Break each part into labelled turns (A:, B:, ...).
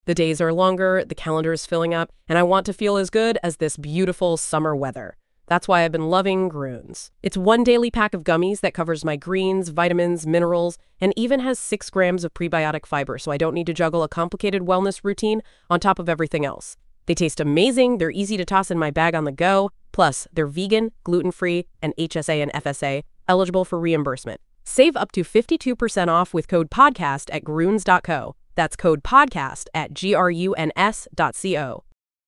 A: The days are longer, the calendar is filling up, and I want to feel as good as this beautiful summer weather. That's why I've been loving Grüns. It's one daily pack of gummies that covers my greens, vitamins, minerals, and even has 6 grams of prebiotic fiber, so I don't need to juggle a complicated wellness routine on top of everything else. They taste amazing, they're easy to toss in my bag on the go, plus they're vegan, gluten-free, and HSA and FSA, eligible for reimbursement. Save up to 52% off with code PODCAST at Grüns.co. That's code PODCAST at GRUNS.co.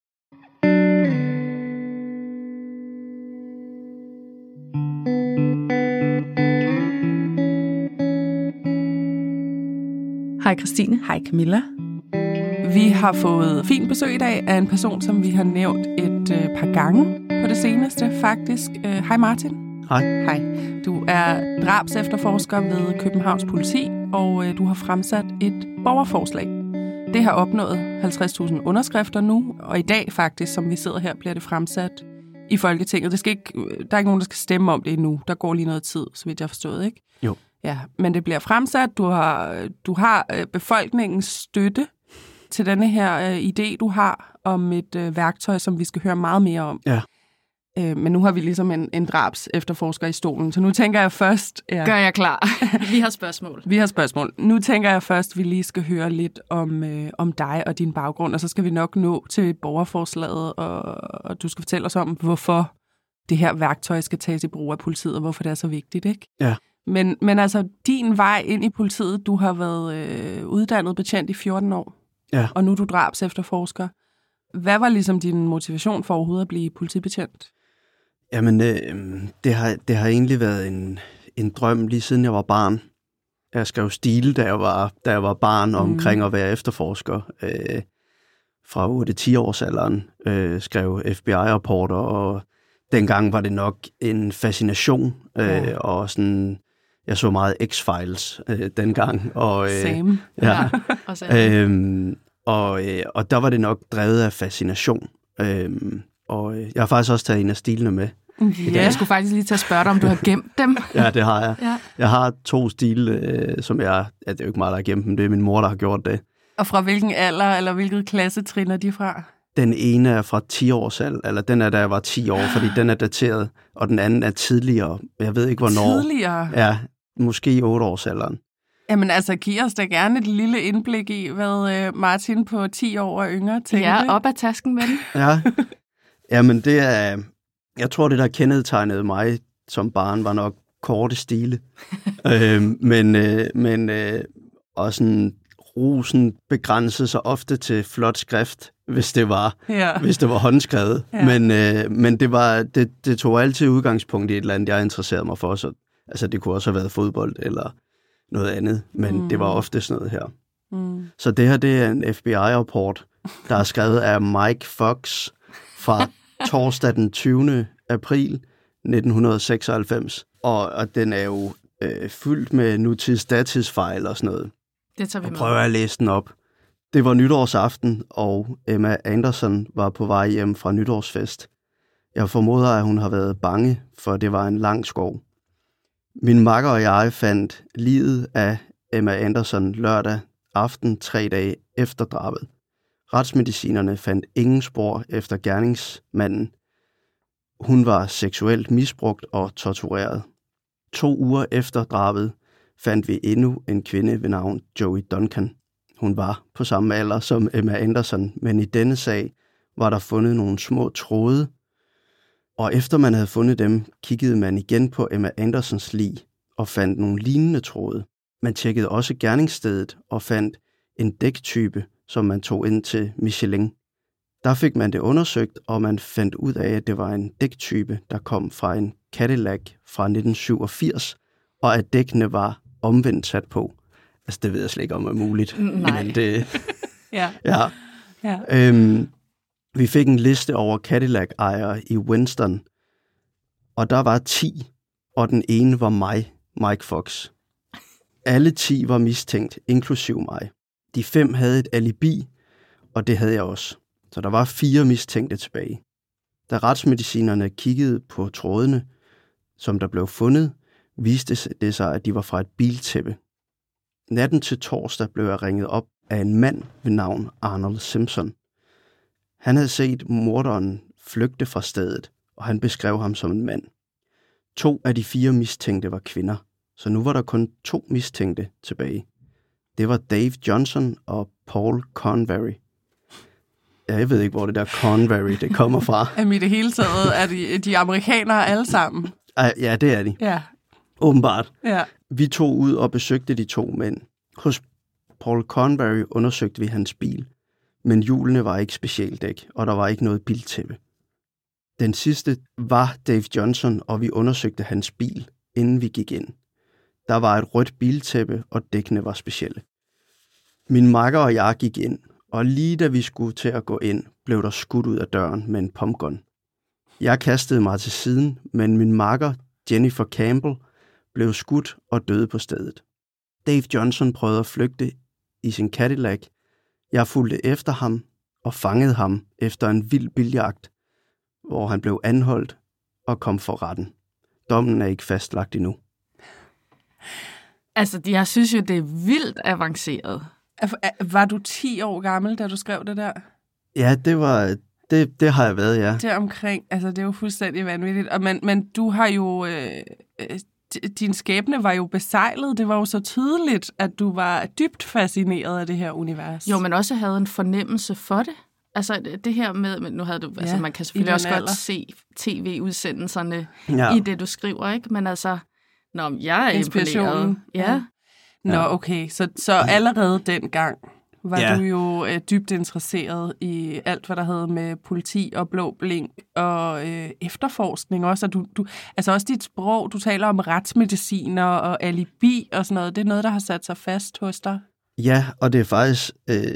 B: Hej Christine.
C: Hej Camilla.
B: Vi har fået fint besøg i dag af en person, som vi har nævnt et par gange på det seneste, faktisk. Hej Martin.
D: Hej.
B: Hej. Du er drabsefterforsker ved Københavns Politi, og du har fremsat et borgerforslag. Det har opnået 50.000 underskrifter nu, og i dag faktisk, som vi sidder her, bliver det fremsat i Folketinget. Der er ikke nogen, der skal stemme om det endnu. Der går lige noget tid, så vidt jeg har forstået, ikke?
D: Jo.
B: Ja, men det bliver fremsat. Du har befolkningens støtte til denne her idé, du har om et værktøj, som vi skal høre meget mere om.
D: Ja.
B: Men nu har vi ligesom en drabs efterforsker i stolen, så nu tænker jeg først... Ja.
C: Gør jeg klar. Vi har spørgsmål.
B: Nu tænker jeg først, at vi lige skal høre lidt om dig og din baggrund, og så skal vi nok nå til borgerforslaget, og du skal fortælle os om, hvorfor det her værktøj skal tages i brug af politiet, og hvorfor det er så vigtigt, ikke?
D: Ja.
B: Men altså, din vej ind i politiet, du har været uddannet betjent i 14 år,
D: Ja.
B: og nu er du drabs efterforsker. Hvad var ligesom din motivation for overhovedet at blive politibetjent?
D: Jamen, det har egentlig været en drøm lige siden jeg var barn. Jeg skrev stil, da jeg var barn omkring at være efterforsker. Fra 8-10 års alderen skrev FBI-rapporter, og dengang var det nok en fascination. Og sådan, jeg så meget X-Files dengang. Og,
B: Same.
D: Ja.
C: Og
D: og der var det nok drevet af fascination. Og jeg har faktisk også taget en af stilene med.
C: ja, jeg skulle faktisk lige til at spørge dig, om du har gemt dem.
D: Ja, det har jeg.
C: Ja.
D: Jeg har 2 stile, som det er jo ikke mig, der har gemt dem. Det er min mor, der har gjort det.
B: Og fra hvilken alder, eller hvilket klassetrin er de fra?
D: Den ene er fra 10 års alder, eller den er, da jeg var 10 år, fordi den er dateret, og den anden er tidligere. Jeg ved ikke, hvornår.
B: Tidligere?
D: Ja, måske i 8 års alderen.
B: Jamen altså, giv os da gerne et lille indblik i, hvad Martin på 10 år og yngre tænkte.
C: Ja, op ad tasken med den.
D: Ja, jamen det er... Jeg tror, det der kendetegnede mig som barn, var nok korte stile. Men også en rosen begrænsede sig ofte til flot skrift, hvis det var håndskrevet. Ja. Men det tog altid udgangspunkt i et eller andet, jeg interesserede mig for. Så, altså, det kunne også have været fodbold eller noget andet, men det var ofte sådan noget her. Så det her, det er en FBI-rapport, der er skrevet af Mike Fox fra torsdag den 20. april 1996. Og den er jo fyldt med nutids-datidsfejl og sådan noget.
C: Det tager vi med.
D: Prøver at læse den op. Det var nytårsaften, og Emma Anderson var på vej hjem fra nytårsfest. Jeg formoder, at hun har været bange, for det var en lang skov. Min makker og jeg fandt liget af Emma Anderson lørdag aften 3 dage efter drabet. Retsmedicinerne fandt ingen spor efter gerningsmanden. Hun var seksuelt misbrugt og tortureret. 2 uger efter drabet fandt vi endnu en kvinde ved navn Joey Duncan. Hun var på samme alder som Emma Anderson, men i denne sag var der fundet nogle små tråde. Og efter man havde fundet dem, kiggede man igen på Emma Andersons lig og fandt nogle lignende tråde. Man tjekkede også gerningsstedet og fandt en dæktype, som man tog ind til Michelin. Der fik man det undersøgt, og man fandt ud af, at det var en dæktype, der kom fra en Cadillac fra 1987, og at dækkene var omvendt sat på. Altså, det ved jeg slet ikke, om det er muligt.
C: Nej.
D: Men det...
B: Ja.
D: Vi fik en liste over Cadillac-ejere i Winston, og der var 10, og den ene var mig, Mike Fox. Alle 10 var mistænkt, inklusiv mig. De 5 havde et alibi, og det havde jeg også. Så der var 4 mistænkte tilbage. Da retsmedicinerne kiggede på trådene, som der blev fundet, viste det sig, at de var fra et biltæppe. Natten til torsdag blev jeg ringet op af en mand ved navn Arnold Simpson. Han havde set morderen flygte fra stedet, og han beskrev ham som en mand. 2 af de 4 mistænkte var kvinder, så nu var der kun 2 mistænkte tilbage. Det var Dave Johnson og Paul Convery. Jeg ved ikke, hvor det der Convery det kommer fra.
B: Jamen i det hele taget er de amerikanere alle sammen.
D: Ja, det er de.
B: Ja.
D: Åbenbart.
B: Ja.
D: Vi tog ud og besøgte de 2 mænd. Hos Paul Convery undersøgte vi hans bil, men hjulene var ikke specialdæk, og der var ikke noget biltæppe. Den sidste var Dave Johnson, og vi undersøgte hans bil, inden vi gik ind. Der var et rødt biltæppe, og dækkene var specielle. Min makker og jeg gik ind, og lige da vi skulle til at gå ind, blev der skudt ud af døren med en pumpgun. Jeg kastede mig til siden, men min makker, Jennifer Campbell, blev skudt og døde på stedet. Dave Johnson prøvede at flygte i sin Cadillac. Jeg fulgte efter ham og fangede ham efter en vild biljagt, hvor han blev anholdt og kom for retten. Dommen er ikke fastlagt endnu.
C: Altså, jeg synes jo, det er vildt avanceret.
B: Var du 10 år gammel, da du skrev det der?
D: Ja, det har jeg været, ja.
B: Det er omkring, altså det er jo fuldstændig vanvittigt. Men du har jo, din skæbne var jo besejlet. Det var jo så tydeligt, at du var dybt fascineret af det her univers.
C: Jo, men også havde en fornemmelse for det. Altså det her med, nu havde du, ja, altså man kan selvfølgelig også godt se tv-udsendelserne i det, du skriver, ikke? Men altså, jeg er imponeret. Ja.
B: Nå, okay. Så allerede dengang var du jo dybt interesseret i alt, hvad der havde med politi og blå blink og efterforskning også. Og du, altså også dit sprog, du taler om retsmediciner og alibi og sådan noget. Det er noget, der har sat sig fast hos dig.
D: Ja, og det er faktisk...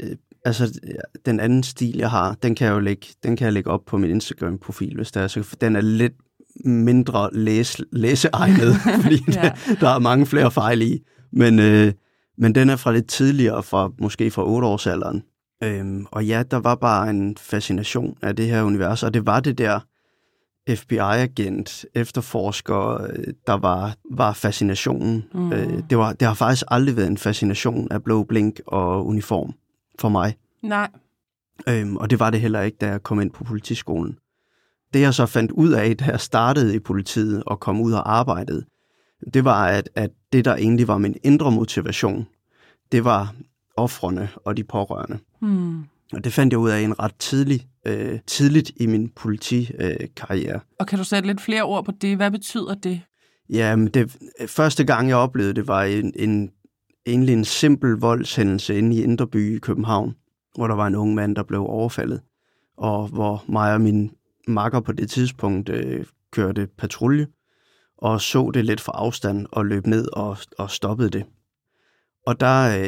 D: den anden stil, jeg har, den kan jeg lægge op på min Instagram-profil, hvis der er, så den er lidt mindre læseegnet, fordi der er mange flere fejl i. Men den er fra lidt tidligere, måske fra 8-årsalderen. Og ja, der var bare en fascination af det her univers, og det var det der FBI-agent, efterforsker, der var fascinationen. Det har faktisk aldrig været en fascination af blå blink og uniform for mig.
B: Nej.
D: Og det var det heller ikke, da jeg kom ind på politiskolen. Det jeg så fandt ud af, da jeg startede i politiet og kom ud og arbejdede, det var, at det, der egentlig var min indre motivation, det var ofrene og de pårørende. Og det fandt jeg ud af en ret tidligt i min politikarriere.
B: Og kan du sætte lidt flere ord på det? Hvad betyder det?
D: Ja, men første gang, jeg oplevede det, var egentlig en simpel voldshændelse inde i Indre By i København, hvor der var en ung mand, der blev overfaldet, og hvor mig og min makker på det tidspunkt kørte patrulje, og så det lidt fra afstand og løb ned og stoppede det. Og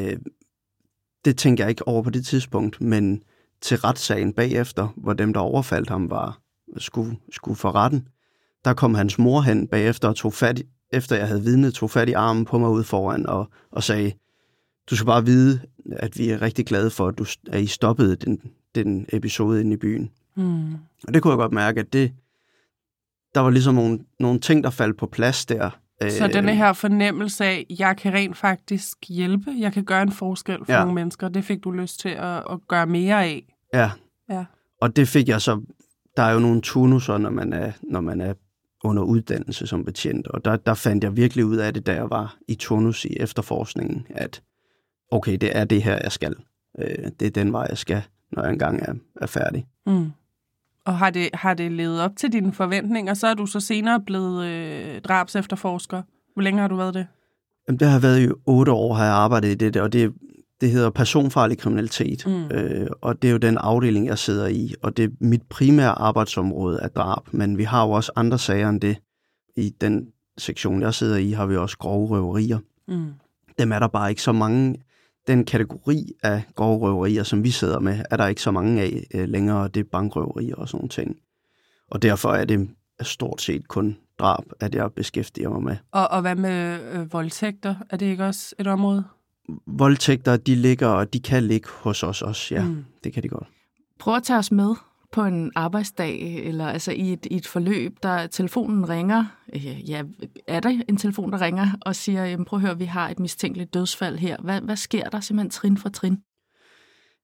D: det tænkte jeg ikke over på det tidspunkt, men til retssagen bagefter, hvor dem, der overfaldt ham, skulle for retten, der kom hans mor hen bagefter og tog fat, efter jeg havde vidnet, tog fat i armen på mig ude foran og sagde, du skal bare vide, at vi er rigtig glade for, at I stoppede den episode inde i byen. Og det kunne jeg godt mærke, at der var ligesom nogle ting, der faldt på plads der.
B: Så denne her fornemmelse af, at jeg kan rent faktisk hjælpe, jeg kan gøre en forskel for nogle mennesker, det fik du lyst til at gøre mere af. Ja. Og
D: det fik jeg så. Der er jo nogle turnusser, når man er under uddannelse som betjent, og der fandt jeg virkelig ud af det, da jeg var i turnus i efterforskningen, at okay, det er det her, jeg skal. Det er den vej, jeg skal, når jeg engang er færdig.
B: Og har det levet op til dine forventninger? Så er du så senere blevet drabsefterforsker. Hvor længe har du været det?
D: Jamen, det har været i 8 år, har jeg arbejdet i det, og det hedder personfarlig kriminalitet. Og det er jo den afdeling, jeg sidder i, og det er mit primære arbejdsområde er drab, men vi har jo også andre sager end det. I den sektion, jeg sidder i, har vi også grove røverier. Dem er der bare ikke så mange. Den kategori af grove røverier, som vi sidder med, er der ikke så mange af længere. Det er bankrøverier og sådan nogle ting. Og derfor er det stort set kun drab, at jeg beskæftiger mig med.
B: Og hvad med voldtægter? Er det ikke også et område?
D: Voldtægter, de kan ligge hos os også, ja. Det kan de godt.
C: Prøv at tage os med på en arbejdsdag, eller altså i et forløb, der telefonen ringer. Ja, er der en telefon, der ringer og siger, prøv at høre, vi har et mistænkeligt dødsfald her. Hvad sker der simpelthen trin for trin?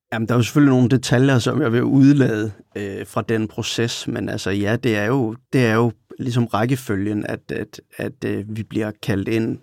D: Jamen, der er jo selvfølgelig nogle detaljer, som jeg vil udlade fra den proces, men altså ja, det er jo ligesom rækkefølgen, at vi bliver kaldt ind,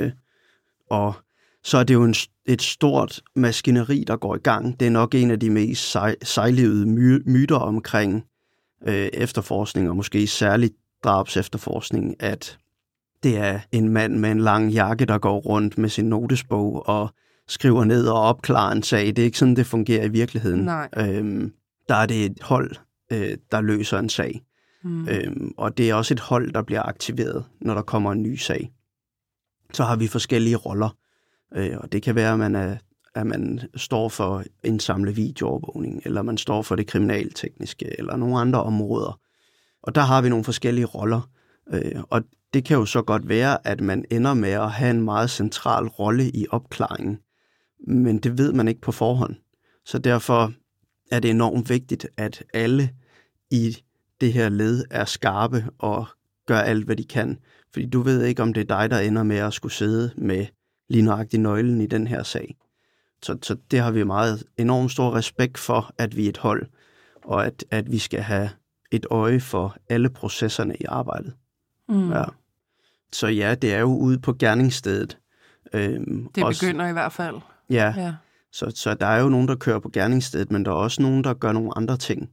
D: og så er det jo et stort maskineri, der går i gang. Det er nok en af de mest sejlivede myter omkring efterforskning, og måske særligt drabsefterforskning, at det er en mand med en lang jakke, der går rundt med sin notesbog og skriver ned og opklarer en sag. Det er ikke sådan, det fungerer i virkeligheden.
B: Nej.
D: Der er det et hold, der løser en sag. Og det er også et hold, der bliver aktiveret, når der kommer en ny sag. Så har vi forskellige roller. Og det kan være, at man står for indsamle videoovervågning, eller man står for det kriminaltekniske, eller nogle andre områder. Og der har vi nogle forskellige roller. Og det kan jo så godt være, at man ender med at have en meget central rolle i opklaringen. Men det ved man ikke på forhånd. Så derfor er det enormt vigtigt, at alle i det her led er skarpe og gør alt, hvad de kan. Fordi du ved ikke, om det er dig, der ender med at skulle sidde med lige nøjagtigt nøglen i den her sag. Så det har vi enormt stor respekt for, at vi er et hold, og at vi skal have et øje for alle processerne i arbejdet. Ja. Så ja, det er jo ude på gerningsstedet.
B: Det begynder i hvert fald.
D: Ja. Så der er jo nogen, der kører på gerningsstedet, men der er også nogen, der gør nogle andre ting.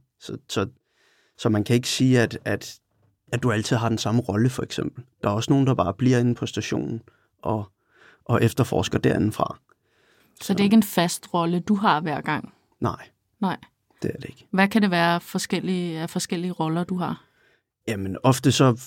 D: Så man kan ikke sige, at du altid har den samme rolle, for eksempel. Der er også nogen, der bare bliver inde på stationen og efterforsker derindefra.
C: Så det er ikke en fast rolle, du har hver gang?
D: Nej, det er det ikke.
C: Hvad kan det være forskellige roller, du har?
D: Jamen, ofte så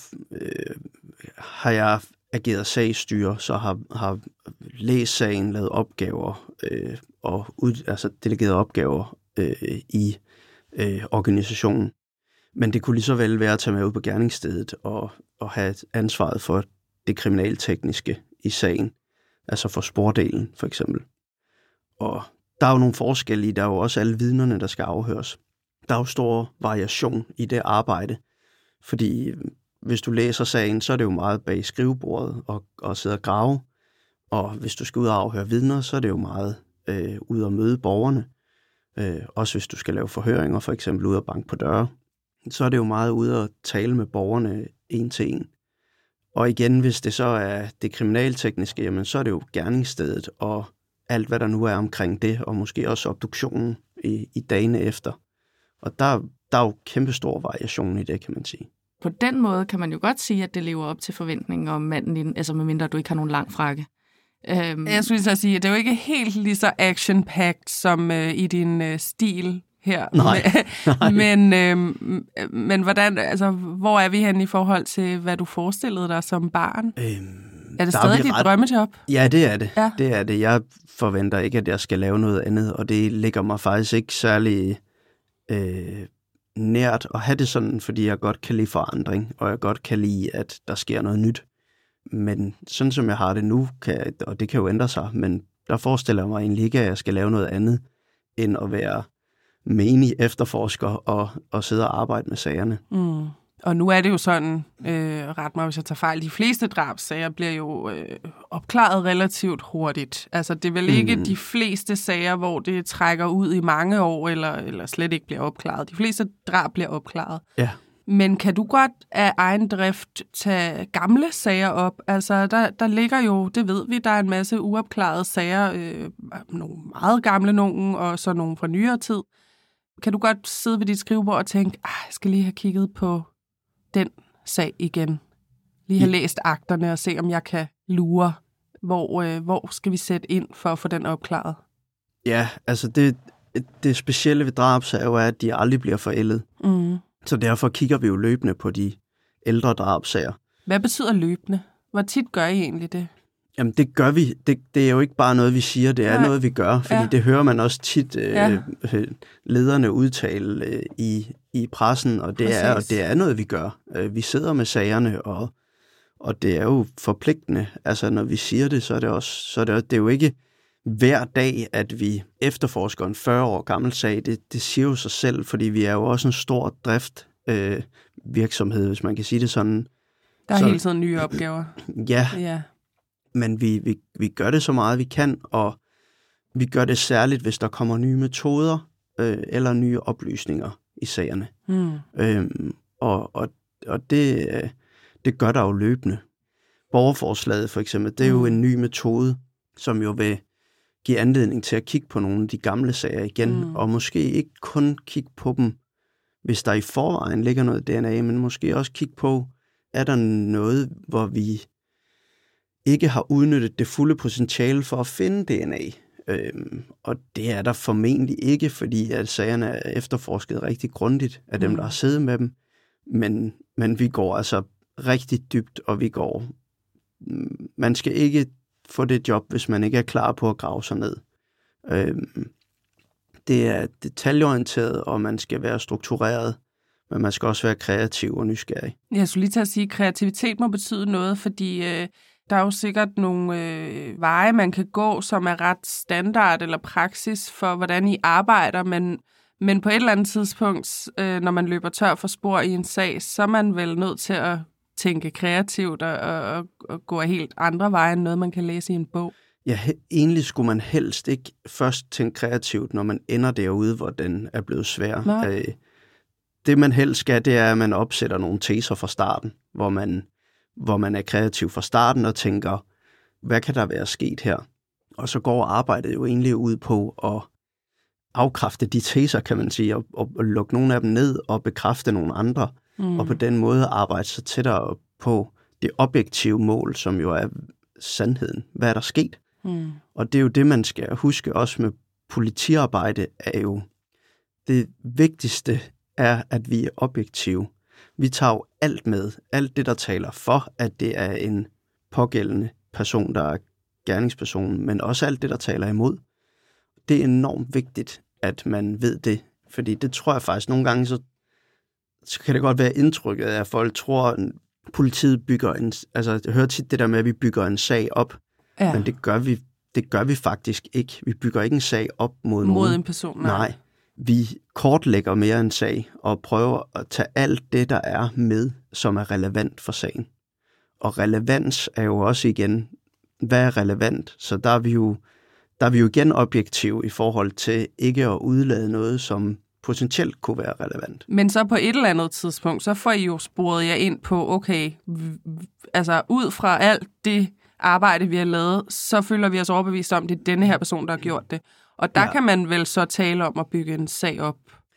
D: har jeg ageret sagsstyrer, så har læst sagen, lavet opgaver og delegeret opgaver i organisationen. Men det kunne lige så vel være at tage med ud på gerningsstedet og have ansvaret for det kriminaltekniske i sagen. Altså for spordelen, for eksempel. Og der er jo nogle forskelle i, der er jo også alle vidnerne, der skal afhøres. Der er jo stor variation i det arbejde, fordi hvis du læser sagen, så er det jo meget bag skrivebordet og sidde og grave. Og hvis du skal ud og afhøre vidner, så er det jo meget ud og møde borgerne. Også hvis du skal lave forhøringer, for eksempel ud og banke på døre, så er det jo meget ude og tale med borgerne en til en. Og igen, hvis det så er det kriminaltekniske, jamen så er det jo gerningsstedet og alt, hvad der nu er omkring det, og måske også obduktionen i dagene efter. Og der er jo kæmpestor variation i det, kan man sige.
C: På den måde kan man jo godt sige, at det lever op til forventningen om manden, altså medmindre du ikke har nogen lang frakke.
B: Jeg synes at sige, at det er jo ikke helt lige så action-packed som i din stil her.
D: Nej.
B: Men hvordan, altså, hvor er vi henne i forhold til, hvad du forestillede dig som barn? Er det stadig dit drømmejob?
D: Ja, det er det. Ja. Det er det. Jeg forventer ikke, at jeg skal lave noget andet, og det ligger mig faktisk ikke særlig nært at have det sådan, fordi jeg godt kan lide forandring, og jeg godt kan lide, at der sker noget nyt. Men sådan som jeg har det nu, og det kan jo ændre sig, men der forestiller jeg mig egentlig ikke, at jeg skal lave noget andet, end at være menig efterforsker og sidde og arbejde med sagerne.
B: Og nu er det jo sådan, ret mig hvis jeg tager fejl, de fleste drabssager bliver jo opklaret relativt hurtigt. Altså det er vel ikke de fleste sager, hvor det trækker ud i mange år, eller slet ikke bliver opklaret. De fleste drab bliver opklaret.
D: Ja.
B: Men kan du godt af egen drift tage gamle sager op? Altså der ligger jo, det ved vi, der er en masse uopklarede sager, nogle meget gamle nogen, og så nogle fra nyere tid. Kan du godt sidde ved dit skrivebord og tænke, jeg skal lige have kigget på den sag igen. Lige have læst akterne og se, om jeg kan lure, hvor skal vi sætte ind for at få den opklaret?
D: Ja, altså det specielle ved drabsager er jo, at de aldrig bliver forældet. Så derfor kigger vi jo løbende på de ældre drabsager.
B: Hvad betyder løbende? Hvor tit gør I egentlig det?
D: Jamen det gør vi. Det er jo ikke bare noget, vi siger, det er noget, vi gør. Fordi det hører man også tit lederne udtale i pressen, og det er noget, vi gør. Vi sidder med sagerne, og det er jo forpligtende. Altså når vi siger det, så er det jo ikke hver dag, at vi efterforsker en 40 år gammel sag. Det siger jo sig selv, fordi vi er jo også en stor driftvirksomhed, hvis man kan sige det sådan.
B: Der er hele tiden nye opgaver.
D: Ja. Men vi gør det så meget, vi kan, vi gør det særligt, hvis der kommer nye metoder eller nye oplysninger i sagerne. Og det gør der jo løbende. Borgerforslaget for eksempel, det er jo en ny metode, som jo vil give anledning til at kigge på nogle af de gamle sager igen, og måske ikke kun kigge på dem, hvis der i forvejen ligger noget DNA, men måske også kigge på, er der noget, hvor vi ikke har udnyttet det fulde potentiale for at finde DNA. Og det er der formentlig ikke, fordi at sagerne er efterforsket rigtig grundigt af dem, der har siddet med dem. Men vi går altså rigtig dybt, og man skal ikke få det job, hvis man ikke er klar på at grave sig ned. Det er detaljeorienteret, og man skal være struktureret, men man skal også være kreativ og nysgerrig.
B: Jeg skulle lige til at sige, at kreativitet må betyde noget, fordi der er jo sikkert nogle veje, man kan gå, som er ret standard eller praksis for, hvordan I arbejder, men på et eller andet tidspunkt, når man løber tør for spor i en sag, så er man vel nødt til at tænke kreativt og gå af helt andre veje, end noget, man kan læse i en bog.
D: Ja, egentlig skulle man helst ikke først tænke kreativt, når man ender derude, hvor den er blevet svær. Det man helst skal, det er, at man opsætter nogle teser fra starten, hvor man er kreativ fra starten og tænker, hvad kan der være sket her? Og så går arbejdet jo egentlig ud på at afkræfte de teser, kan man sige, og lukke nogle af dem ned og bekræfte nogle andre, og på den måde arbejde sig tættere på det objektive mål, som jo er sandheden. Hvad er der sket? Og det er jo det, man skal huske også med politiarbejde, er jo det vigtigste er, at vi er objektive. Vi tager jo alt med, alt det, der taler for, at det er en pågældende person, der er gerningspersonen, men også alt det, der taler imod. Det er enormt vigtigt, at man ved det, fordi det tror jeg faktisk nogle gange, så kan det godt være indtrykket af, at folk tror, at politiet bygger jeg hører tit det der med, at vi bygger en sag op, men det gør vi faktisk ikke. Vi bygger ikke en sag op mod
B: en person.
D: Nej. Vi kortlægger mere en sag og prøver at tage alt det, der er med, som er relevant for sagen. Og relevans er jo også igen, hvad er relevant? Så der er vi jo igen objektive i forhold til ikke at udlade noget, som potentielt kunne være relevant.
B: Men så på et eller andet tidspunkt, så får I jo sporet jer ind på, okay, altså ud fra alt det arbejde, vi har lavet, så føler vi os overbevist om, det er denne her person, der har gjort det. Og der kan man vel så tale om at bygge en sag op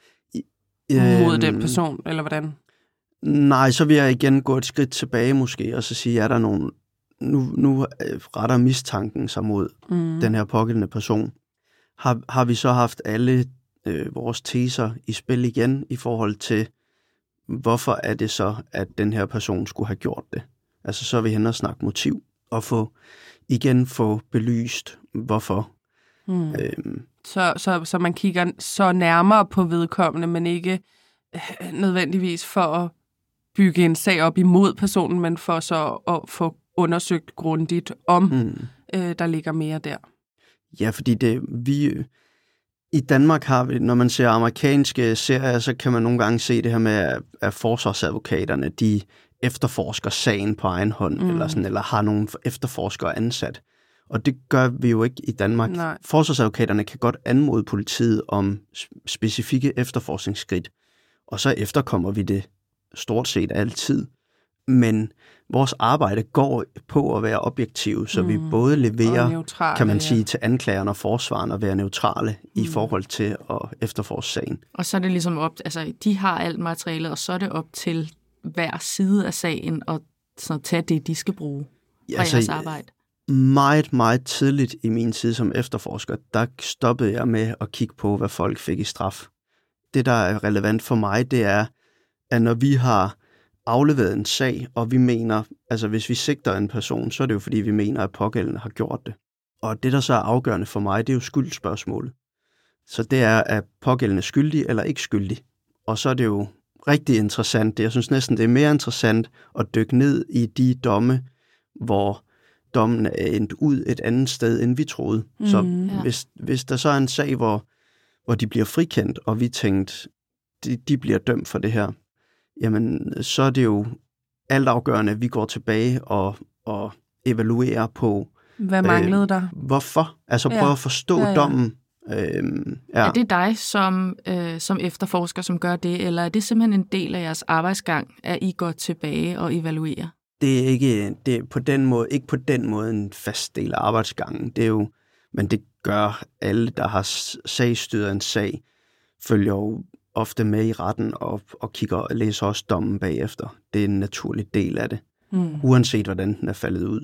B: mod den person, eller hvordan?
D: Nej, så vil jeg igen gå et skridt tilbage måske, og så sige, er der nogen, nu retter mistanken sig mod den her pågældende person. Har vi så haft alle vores teser i spil igen i forhold til, hvorfor er det så, at den her person skulle have gjort det? Altså så er vi hen og snakke motiv, og få belyst, hvorfor.
B: Så man kigger så nærmere på vedkommende, men ikke nødvendigvis for at bygge en sag op imod personen, men for så at få undersøgt grundigt, om der ligger mere der.
D: Ja, fordi i Danmark har vi, når man ser amerikanske serier, så kan man nogle gange se det her med, at forsvarsadvokaterne, de efterforsker sagen på egen hånd, eller har nogle efterforskere ansat. Og det gør vi jo ikke i Danmark.
B: Nej.
D: Forsvarsadvokaterne kan godt anmode politiet om specifikke efterforskningsskridt, og så efterkommer vi det stort set altid. Men vores arbejde går på at være objektive, så vi både leverer, neutrale, kan man sige, til anklagerne og forsvarerne at være neutrale i forhold til at efterforske sagen.
C: Og så er det ligesom de har alt materialet, og så er det op til hver side af sagen at så tage det, de skal bruge fra jeres arbejde.
D: Meget, meget tidligt i min tid som efterforsker, der stoppede jeg med at kigge på, hvad folk fik i straf. Det, der er relevant for mig, det er, at når vi har afleveret en sag, og vi mener, altså hvis vi sigter en person, så er det jo fordi, vi mener, at pågældende har gjort det. Og det, der så er afgørende for mig, det er jo skyldspørgsmålet. Så det er, at pågældende skyldig eller ikke skyldig. Og så er det jo rigtig interessant. Jeg synes næsten, det er mere interessant at dykke ned i de domme, hvor dommen er endt ud et andet sted, end vi troede. Så hvis der så er en sag, hvor de bliver frikendt, og vi tænkte, de bliver dømt for det her, jamen så er det jo altafgørende, at vi går tilbage og evaluerer på,
B: Hvad manglede der?
D: Hvorfor? Altså prøve at forstå dommen.
C: Er det dig som efterforsker, som gør det, eller er det simpelthen en del af jeres arbejdsgang, at I går tilbage og evaluerer?
D: Det er ikke på den måde en fast del af arbejdsgangen. Det er jo, men det gør alle, der har sagsstøder en sag, følger jo ofte med i retten og kigger og læser også dommen bagefter. Det er en naturlig del af det, uanset hvordan den er faldet ud.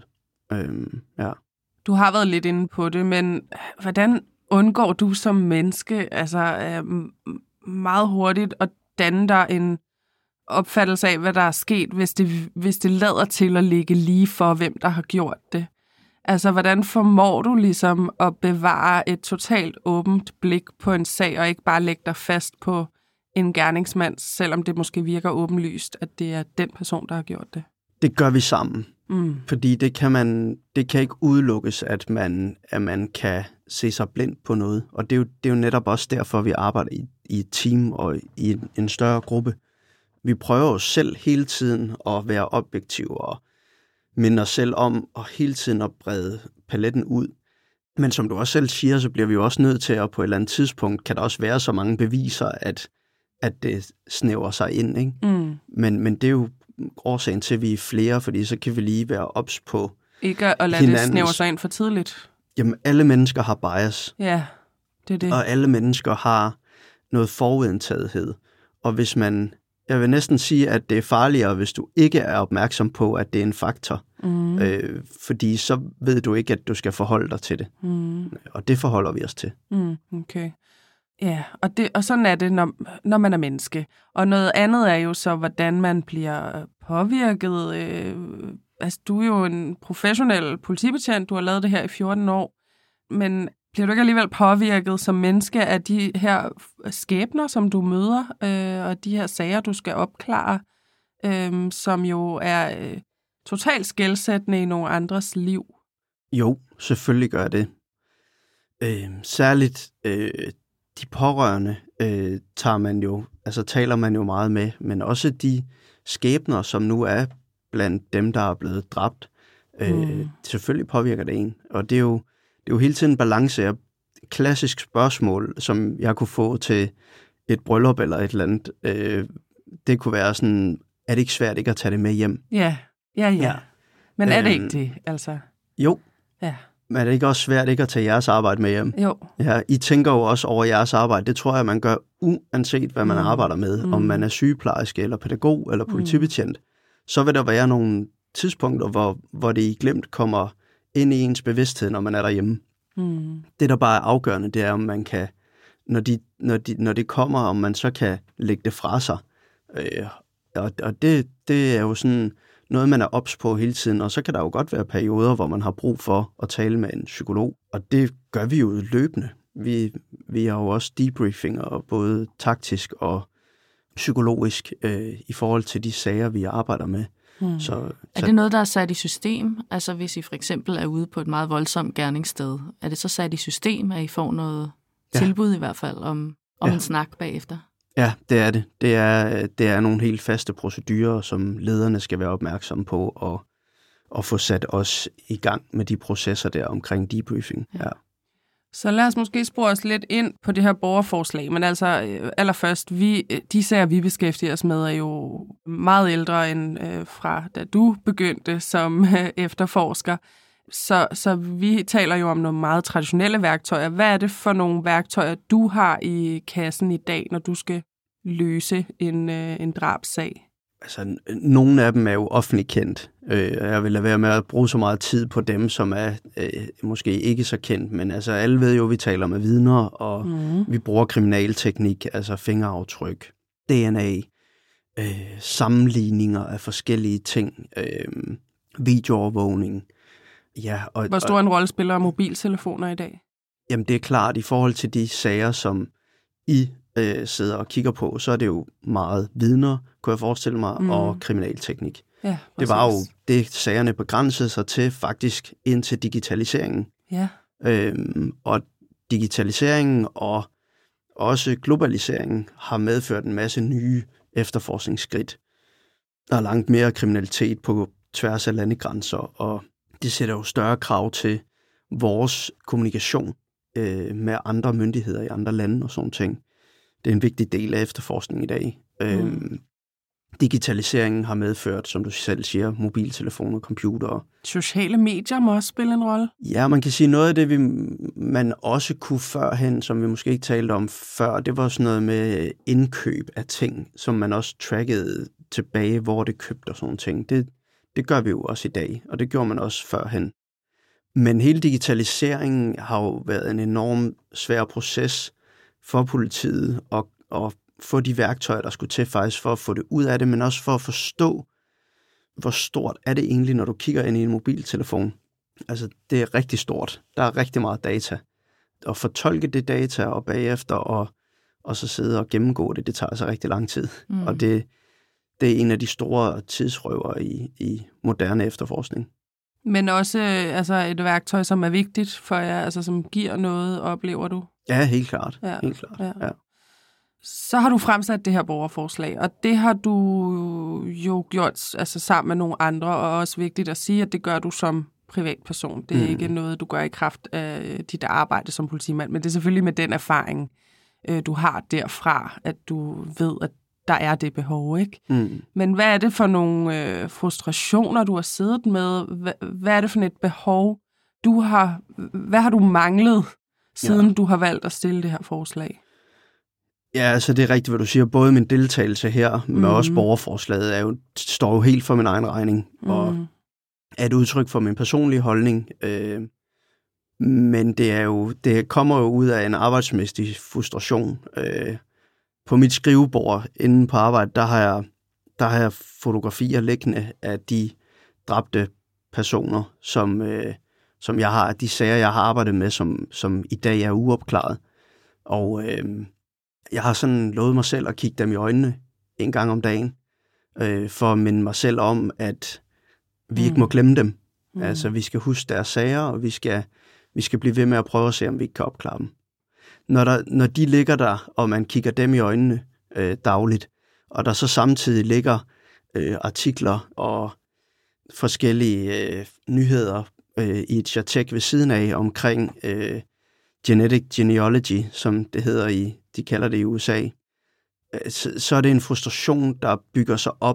B: Du har været lidt inde på det, men hvordan undgår du som menneske meget hurtigt at danne dig en opfattelse af, hvad der er sket, hvis det lader til at ligge lige for, hvem der har gjort det? Altså, hvordan formår du ligesom at bevare et totalt åbent blik på en sag, og ikke bare lægge dig fast på en gerningsmand, selvom det måske virker åbenlyst, at det er den person, der har gjort det?
D: Det gør vi sammen. Fordi det kan ikke udelukkes, at man kan se sig blind på noget. Og det er jo netop også derfor, vi arbejder i et team og i en større gruppe. Vi prøver jo selv hele tiden at være objektive og minde os selv om og hele tiden at brede paletten ud. Men som du også selv siger, så bliver vi jo også nødt til, at på et eller andet tidspunkt kan der også være så mange beviser, at det snæver sig ind. Ikke? Men det er jo årsagen til, at vi er flere, fordi så kan vi lige være ops på
B: ikke at lade det snævre sig ind for tidligt.
D: Jamen, alle mennesker har bias.
B: Ja, det er det.
D: Og alle mennesker har noget forudindtagethed. Og jeg vil næsten sige, at det er farligere, hvis du ikke er opmærksom på, at det er en faktor. Fordi så ved du ikke, at du skal forholde dig til det. Og det forholder vi os til.
B: Okay. Ja, og sådan er det, når man er menneske. Og noget andet er jo så, hvordan man bliver påvirket. Altså, du er jo en professionel politibetjent, du har lavet det her i 14 år, men bliver du ikke alligevel påvirket som menneske af de her skæbner, som du møder, og de her sager, du skal opklare, som jo er totalt skelsættende i nogle andres liv?
D: Jo, selvfølgelig gør det. Særligt de pårørende taler man jo meget med, men også de skæbner, som nu er blandt dem, der er blevet dræbt, selvfølgelig påvirker det en. Og det er jo hele tiden en balance. Et klassisk spørgsmål, som jeg kunne få til et bryllup eller et eller andet, det kunne være sådan, er det ikke svært ikke at tage det med hjem?
B: Ja. Men er det ikke det, altså?
D: Jo.
B: Ja.
D: Men er det ikke også svært ikke at tage jeres arbejde med hjem?
B: Jo.
D: Ja, I tænker jo også over jeres arbejde. Det tror jeg, man gør uanset, hvad man arbejder med. Om man er sygeplejerske, eller pædagog, eller politibetjent. Så vil der være nogle tidspunkter, hvor det i glemt kommer ind i ens bevidsthed, når man er derhjemme. Det, der bare er afgørende, det er, om man kan, når det kommer, om man så kan lægge det fra sig. Og det er jo sådan noget, man er ops på hele tiden, og så kan der jo godt være perioder, hvor man har brug for at tale med en psykolog, og det gør vi jo løbende. Vi har jo også debriefinger, både taktisk og psykologisk, i forhold til de sager, vi arbejder med.
C: Er det noget, der er sat i system? Altså hvis I for eksempel er ude på et meget voldsomt gerningssted, er det så sat i system, at I får noget tilbud i hvert fald om en snak bagefter?
D: Ja, det er det. Det er nogle helt faste procedurer, som lederne skal være opmærksomme på og få sat os i gang med de processer der omkring debriefing. Ja.
B: Så lad os måske spore os lidt ind på det her borgerforslag. Men altså allerførst, de sager, vi beskæftiger os med, er jo meget ældre end fra da du begyndte som efterforsker. Så vi taler jo om nogle meget traditionelle værktøjer. Hvad er det for nogle værktøjer, du har i kassen i dag, når du skal løse en drabssag?
D: Altså, nogle af dem er jo offentligt kendt. Jeg vil lade være med at bruge så meget tid på dem, som er måske ikke så kendt. Men altså, alle ved jo, at vi taler med vidner, og vi bruger kriminalteknik, altså fingeraftryk, DNA, sammenligninger af forskellige ting, videoovervågning. Ja,
B: hvor stor en rolle spiller mobiltelefoner i dag?
D: Jamen, det er klart, i forhold til de sager, som I sidder og kigger på, så er det jo meget vidner, kunne jeg forestille mig, og kriminalteknik.
B: Ja,
D: det var jo det, sagerne begrænsede sig til faktisk indtil digitaliseringen.
B: Ja.
D: Og digitaliseringen og også globaliseringen har medført en masse nye efterforskningsskridt. Der er langt mere kriminalitet på tværs af landegrænser, og det sætter jo større krav til vores kommunikation med andre myndigheder i andre lande og sådan ting. Det er en vigtig del af efterforskningen i dag. Digitaliseringen har medført, som du selv siger, mobiltelefoner, computere.
B: Sociale medier må også spille en rolle.
D: Ja, man kan sige noget af det, man også kunne førhen, som vi måske ikke talte om før, det var sådan noget med indkøb af ting, som man også trackede tilbage, hvor det købte og sådan ting. Det gør vi jo også i dag, og det gjorde man også førhen. Men hele digitaliseringen har jo været en enorm svær proces for politiet at få de værktøjer, der skulle til faktisk for at få det ud af det, men også for at forstå, hvor stort er det egentlig, når du kigger ind i en mobiltelefon. Altså, det er rigtig stort. Der er rigtig meget data. At fortolke det data og bagefter og så sidde og gennemgå det tager altså rigtig lang tid. Og det er en af de store tidsrøver i moderne efterforskning.
B: Men også altså et værktøj, som er vigtigt for jer, altså som giver noget, oplever du?
D: Ja, helt klart. Ja. Helt klart. Ja.
B: Så har du fremsat det her borgerforslag, og det har du jo gjort altså sammen med nogle andre, og også vigtigt at sige, at det gør du som privatperson. Det er ikke noget, du gør i kraft af dit arbejde som politimand, men det er selvfølgelig med den erfaring, du har derfra, at du ved, at der er det behov, ikke? Men hvad er det for nogle frustrationer, du har siddet med? Hvad er det for et behov, hvad har du manglet, siden du har valgt at stille det her forslag?
D: Ja, altså det er rigtigt, hvad du siger. Både min deltagelse her, men også borgerforslaget, står jo helt for min egen regning, og er et udtryk for min personlige holdning. Men det kommer jo ud af en arbejdsmæssig frustration. På mit skrivebord inde på arbejde, der har jeg fotografier liggende af de dræbte personer, som jeg har, de sager, jeg har arbejdet med, som i dag er uopklaret. Og jeg har sådan lovet mig selv at kigge dem i øjnene en gang om dagen, for at minde mig selv om, at vi ikke må glemme dem. Altså, vi skal huske deres sager, og vi skal blive ved med at prøve at se, om vi ikke kan opklare dem. Når de ligger der, og man kigger dem i øjnene dagligt, og der så samtidig ligger artikler og forskellige nyheder i et chartek ved siden af omkring genetic genealogy, som det hedder de kalder det i USA, så er det en frustration, der bygger sig op,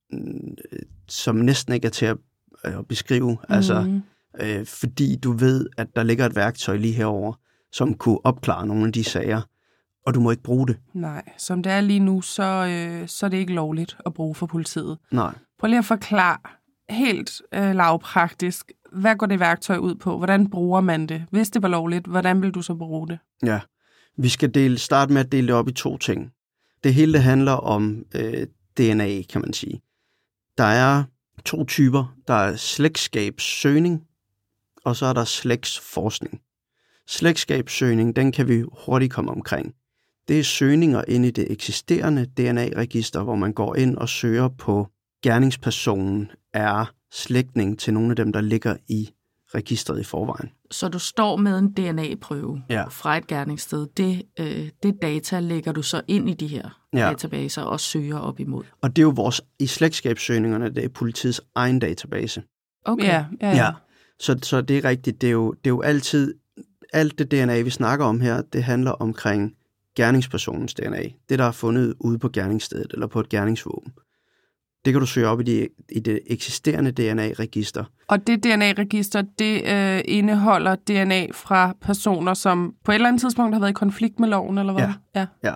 D: som næsten ikke er til at beskrive. Altså, fordi du ved, at der ligger et værktøj lige herover, som kunne opklare nogle af de sager, og du må ikke bruge det.
B: Nej, som det er lige nu, så er det ikke lovligt at bruge for politiet.
D: Nej.
B: Prøv lige at forklare helt lavpraktisk, hvad går det værktøj ud på? Hvordan bruger man det? Hvis det var lovligt, hvordan vil du så bruge det?
D: Ja, vi skal starte med at dele det op i 2 ting. Det hele det handler om DNA, kan man sige. Der er 2 typer. Der er slægtskabssøgning, og så er der slægtsforskning. Slægtskabssøgning, den kan vi hurtigt komme omkring. Det er søgninger ind i det eksisterende DNA-register, hvor man går ind og søger på gerningspersonen er slægtning til nogle af dem, der ligger i registret i forvejen.
C: Så du står med en DNA-prøve fra et gerningssted. Det data lægger du så ind i de her databaser og søger op imod. Og
D: det er jo i slægtskabssøgningerne, det er politiets egen database.
C: Okay.
D: Ja. Så det er rigtigt. Det er jo altid, alt det DNA, vi snakker om her, det handler omkring gerningspersonens DNA. Det, der er fundet ude på gerningsstedet eller på et gerningsvåben. Det kan du søge op i det eksisterende DNA-register.
B: Og det DNA-register, det indeholder DNA fra personer, som på et eller andet tidspunkt har været i konflikt med loven, eller hvad?
D: Ja.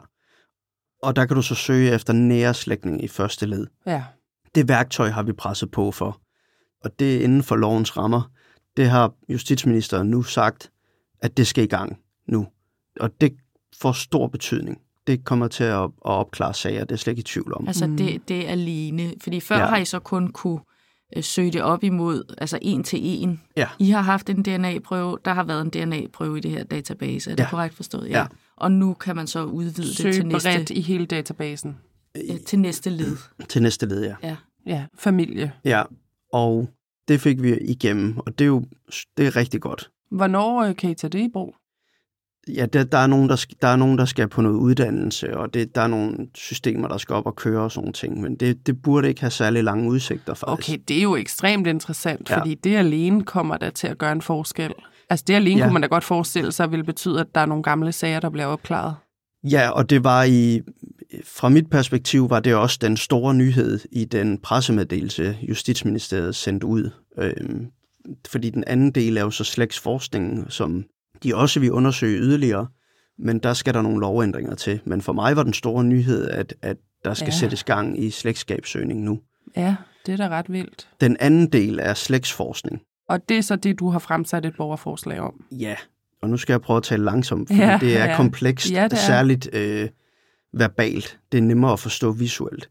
D: Og der kan du så søge efter nære slægtning i første led.
B: Ja.
D: Det værktøj har vi presset på for. Og det er inden for lovens rammer. Det har justitsministeren nu sagt, at det skal i gang nu. Og det får stor betydning. Det kommer til at opklare sager, det er slet ikke i tvivl om.
C: Altså det er alene, fordi før har I så kun kunne søge det op imod, altså 1 til 1.
D: Ja.
C: I har haft en DNA-prøve, der har været en DNA-prøve i det her database, er det korrekt forstået? Ja. Og nu kan man så udvide det til næste...
B: Søge bredt i hele databasen.
C: Til næste led.
D: Til næste led, ja.
B: Ja, familie.
D: Ja, og det fik vi igennem, og det er rigtig godt.
B: Hvornår kan I tage det i brug?
D: Ja, der er nogen, der skal på noget uddannelse, og der er nogle systemer, der skal op og køre og sådan nogle ting, men det burde ikke have særlig lange udsigter, faktisk.
B: Okay, det er jo ekstremt interessant, fordi det alene kommer der til at gøre en forskel. Altså det alene kunne man da godt forestille sig, vil betyde, at der er nogle gamle sager, der bliver opklaret.
D: Ja, og det var fra mit perspektiv var det også den store nyhed i den pressemeddelelse, Justitsministeriet sendte ud. Fordi den anden del er jo så slægtsforskningen, som de også vil undersøge yderligere, men der skal der nogle lovændringer til. Men for mig var den store nyhed, at der skal sættes gang i slægtskabssøgning nu. Ja,
B: det er da ret vildt.
D: Den anden del er slægtsforskning.
B: Og det er så det, du har fremsat et borgerforslag om?
D: Ja, og nu skal jeg prøve at tale langsomt, fordi det er komplekst, særligt verbalt. Det er nemmere at forstå visuelt.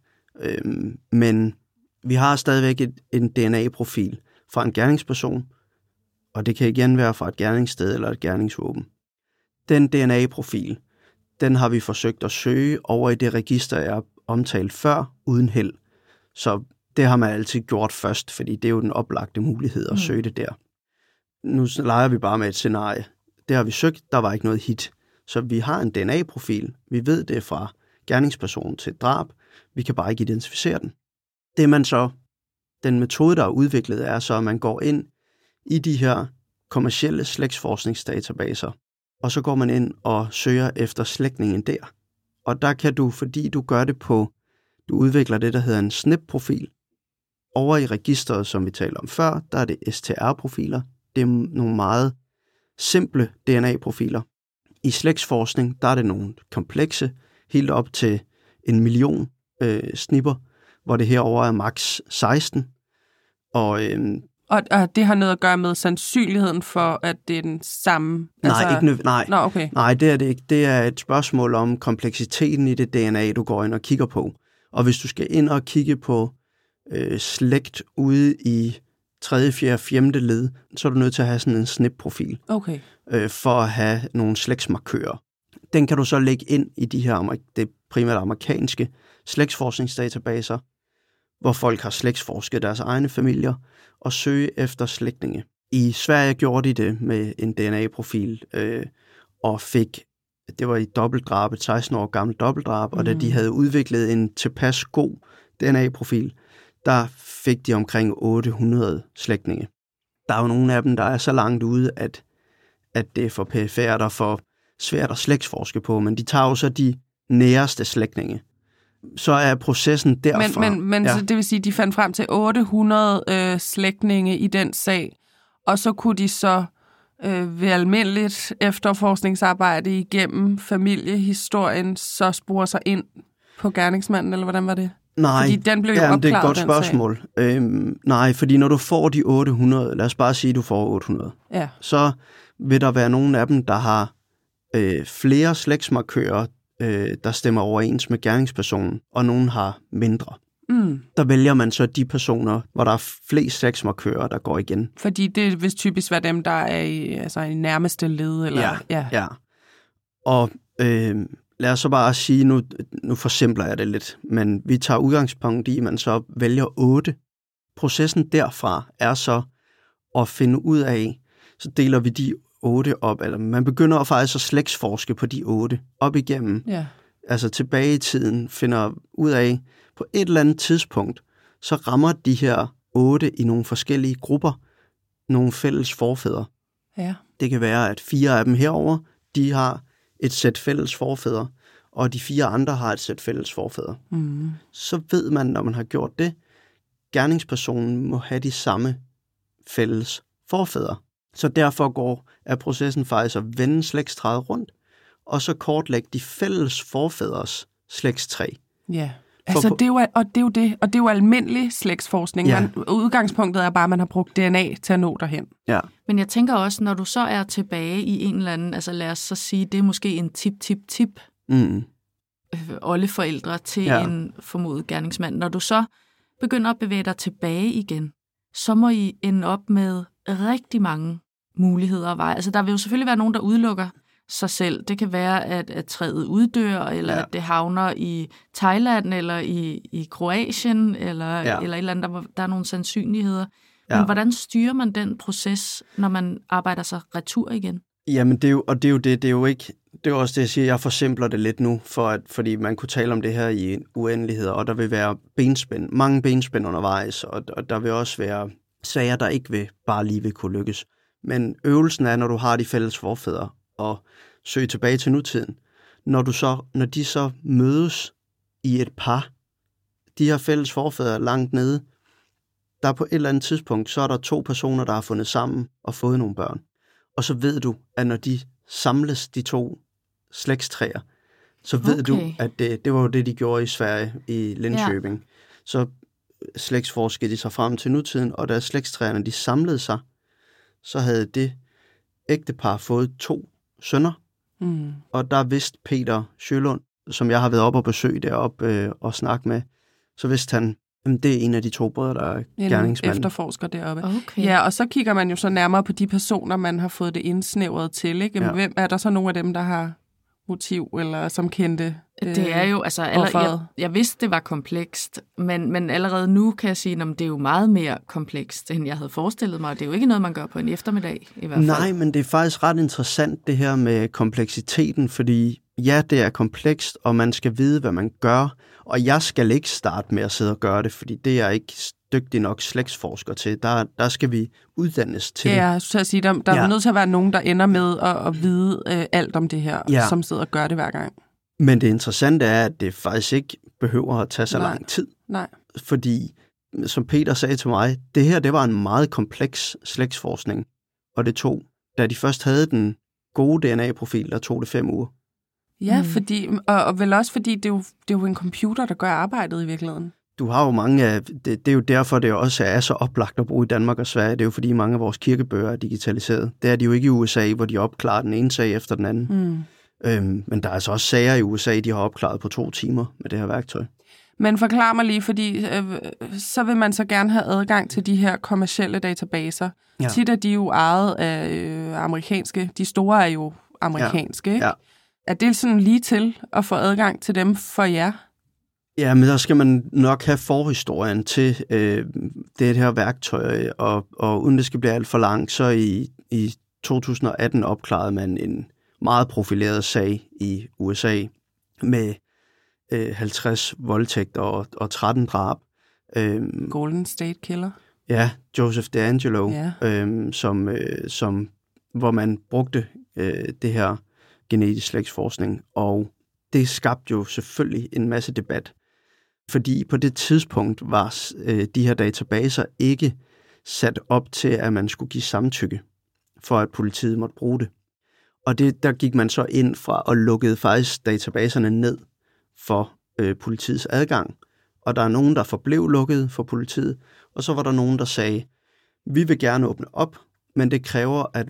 D: Men vi har stadigvæk en DNA-profil fra en gerningsperson, og det kan igen være fra et gerningssted eller et gerningsvåben. Den DNA-profil, den har vi forsøgt at søge over i det register, jeg omtalt før, uden held. Så det har man altid gjort først, fordi det er jo den oplagte mulighed at søge det der. Nu leger vi bare med et scenarie. Det har vi søgt, der var ikke noget hit. Så vi har en DNA-profil. Vi ved det fra gerningspersonen til drab. Vi kan bare ikke identificere den. Den metode, der er udviklet, er så, at man går ind i de her kommercielle slægtsforskningsdatabaser, og så går man ind og søger efter slægtningen der. Og der kan du, fordi du gør det du udvikler det, der hedder en SNP-profil. Over i registeret, som vi talte om før, der er det STR-profiler. Det er nogle meget simple DNA-profiler. I slægtsforskning, der er det nogle komplekse, helt op til 1 million snipper, hvor det herover er max 16. Og
B: det har noget at gøre med sandsynligheden for, at det er den samme?
D: Nej, det er det ikke. Det er et spørgsmål om kompleksiteten i det DNA, du går ind og kigger på. Og hvis du skal ind og kigge på slægt ude i 3., 4., 5. led, så er du nødt til at have sådan en SNP-profil for at have nogle slægtsmarkører. Den kan du så lægge ind i de her det primært amerikanske slægtsforskningsdatabaser, hvor folk har slægtsforsket deres egne familier og søge efter slægtninge. I Sverige gjorde de det med en DNA-profil og det var i dobbeltdrab, et 16 år gammelt dobbeltdrab, og da de havde udviklet en tilpas god DNA-profil, der fik de omkring 800 slægtninge. Der er jo nogle af dem, der er så langt ude, at det er for perifært og for svært at slægtsforske på, men de tager jo så de næreste slægtninge. Så er processen derfra.
B: Men så det vil sige, at de fandt frem til 800 slægtninge i den sag, og så kunne de så ved almindeligt efterforskningsarbejde igennem familiehistorien så spore sig ind på gerningsmanden, eller hvordan var det?
D: Nej,
B: fordi den blev jo opklaret,
D: det er et godt spørgsmål. Nej, fordi når du får de 800, lad os bare sige, at du får 800, så vil der være nogle af dem, der har flere slægtsmarkører, der stemmer overens med gerningspersonen, og nogen har mindre. Der vælger man så de personer, hvor der er flest slægtsmarkører, der går igen.
B: Fordi det vil typisk være dem, der er i nærmeste led? Eller?
D: Ja. Og lad os så bare sige, nu forsimpler jeg det lidt, men vi tager udgangspunkt i, at man så vælger 8. Processen derfra er så at finde ud af, så deler vi de 8 op, eller man begynder faktisk at slægtsforske på de 8 op igennem. Altså tilbage i tiden, finder ud af, på et eller andet tidspunkt, så rammer de her 8 i nogle forskellige grupper, nogle fælles forfædre. Det kan være, at 4 af dem herover, de har et sæt fælles forfædre, og de 4 andre har et sæt fælles forfædre. Så ved man, når man har gjort det, gerningspersonen må have de samme fælles forfædre. Så derfor er processen faktisk at vende slægtstræet rundt, og så kortlægge de fælles forfædres slægtstræ.
B: Ja, altså det er jo almindelig slægtsforskning. Udgangspunktet er bare, at man har brugt DNA til at nå derhen.
D: Ja.
C: Men jeg tænker også, når du så er tilbage i en eller anden, altså lad os så sige, det er måske en tip oldeforældre til en formodet gerningsmand. Når du så begynder at bevæge dig tilbage igen, så må I ende op med rigtig mange muligheder og veje. Altså der vil jo selvfølgelig være nogen, der udelukker sig selv. Det kan være, at træet uddør, eller at det havner i Thailand, eller i Kroatien, eller et eller andet, der er nogle sandsynligheder. Men hvordan styrer man den proces, når man arbejder sig retur igen?
D: Jamen, det er jo det. Det er jo ikke... Det er også det, jeg siger. Jeg forsimpler det lidt nu, fordi man kunne tale om det her i en uendelighed, og der vil være benspænd, mange benspænd undervejs, og der vil også være sager, der ikke bare lige vil kunne lykkes. Men øvelsen er, når du har de fælles forfædre, og søge tilbage til nutiden. Når de så mødes i et par, de her fælles forfædre langt nede, der på et eller andet tidspunkt, så er der 2 personer, der har fundet sammen og fået nogle børn. Og så ved du, at når de samles, de 2 slægtstræer, så ved du, at det var jo det, de gjorde i Sverige, i Linköping. Ja. Så slægtsforskede de sig frem til nutiden, og da slægtstræerne de samlede sig, så havde det ægtepar fået 2 sønner. Og der vidste Peter Sjølund, som jeg har været oppe og besøge deroppe og snakke med, så vidste han, at det er en af de 2 brødre, der er gerningsmanden.
B: Efterforsker deroppe. Okay. Ja, og så kigger man jo så nærmere på de personer, man har fået det indsnævret til. Ikke? Ja. Hvem er der så nogle af dem, der har motiv, eller som kendte
C: det er jo, altså, jeg vidste, det var komplekst, men allerede nu kan jeg sige, at det er jo meget mere komplekst, end jeg havde forestillet mig. Det er jo ikke noget, man gør på en eftermiddag, i hvert fald.
D: Nej, men det er faktisk ret interessant, det her med kompleksiteten, fordi ja, det er komplekst, og man skal vide, hvad man gør, og jeg skal ikke starte med at sidde og gøre det, fordi det er jeg ikke dygtig nok slægtsforsker til. Der skal vi uddannes til.
B: Ja, jeg skulle sige, der er nødt til at være nogen, der ender med at vide alt om det her, som sidder og gør det hver gang.
D: Men det interessante er, at det faktisk ikke behøver at tage så lang tid.
B: Nej.
D: Fordi, som Peter sagde til mig, det var en meget kompleks slægtsforskning, og det tog, da de først havde den gode DNA-profil, der tog det 5 uger.
B: Ja, fordi, og vel også fordi det er jo en computer, der gør arbejdet i virkeligheden.
D: Du har jo mange af, det er jo derfor, det også er så oplagt at bruge i Danmark og Sverige. Det er jo fordi mange af vores kirkebøger er digitaliseret. Det er de jo ikke i USA, hvor de opklarer den ene sag efter den anden. Men der er altså også sager i USA, de har opklaret på 2 timer med det her værktøj.
B: Men forklar mig lige, fordi så vil man så gerne have adgang til de her kommercielle databaser. Ja. Tit er de jo ejet af amerikanske. De store er jo amerikanske, ikke? Ja. Er det sådan lige til at få adgang til dem for jer?
D: Ja, men der skal man nok have forhistorien til det her værktøj, og uden det skal blive alt for langt, så i 2018 opklarede man en meget profileret sag i USA med 50 voldtægter og 13 drab.
B: Golden State Killer?
D: Ja, Joseph DeAngelo, hvor man brugte det her genetisk slægtsforskning, og det skabte jo selvfølgelig en masse debat, fordi på det tidspunkt var de her databaser ikke sat op til, at man skulle give samtykke, for at politiet måtte bruge det. Og der gik man så ind fra og lukkede faktisk databaserne ned for politiets adgang. Og der er nogen, der forblev lukket for politiet, og så var der nogen, der sagde, vi vil gerne åbne op, men det kræver, at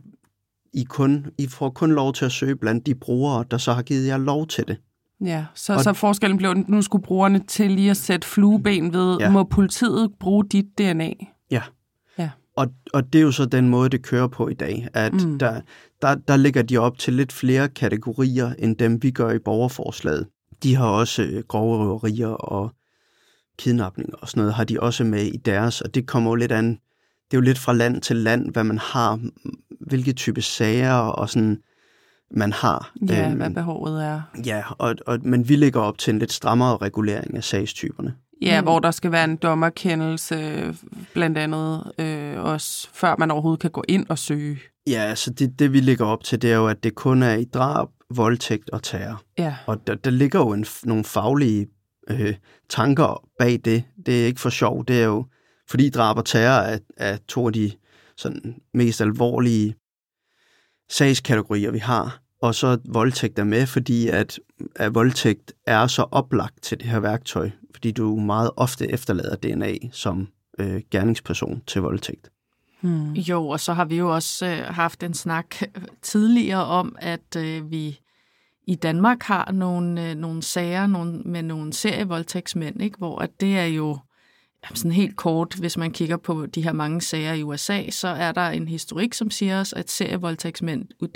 D: I får kun lov til at søge blandt de brugere, der så har givet jer lov til det.
B: Ja, så forskellen blev, nu skulle brugerne til lige at sætte flueben ved, må politiet bruge dit DNA?
D: Ja. Og det er jo så den måde, det kører på i dag, at der ligger de op til lidt flere kategorier, end dem vi gør i borgerforslaget. De har også grove røverier og kidnapninger og sådan noget, har de også med i deres, og det kommer jo lidt an. Det er jo lidt fra land til land, hvad man har, hvilke type sager og sådan man har.
B: Ja, hvad behovet er.
D: Ja, men vi ligger op til en lidt strammere regulering af sagstyperne.
B: Ja, hvor der skal være en dommerkendelse, blandt andet også, før man overhovedet kan gå ind og søge.
D: Ja, altså det vi ligger op til, det er jo, at det kun er i drab, voldtægt og terror.
B: Ja.
D: Og der ligger jo nogle faglige tanker bag det. Det er ikke for sjov, det er jo, fordi drab og terror er 2 af de sådan mest alvorlige sagskategorier, vi har. Og så voldtægt er med, fordi at voldtægt er så oplagt til det her værktøj, fordi du meget ofte efterlader DNA som gerningsperson til voldtægt.
C: Jo, og så har vi jo også haft en snak tidligere om, at vi i Danmark har nogle sager med nogle serievoldtægtsmænd, ikke? Hvor at det er jo sådan helt kort, hvis man kigger på de her mange sager i USA, så er der en historik, som siger os, at serievoldtægtsmænd, det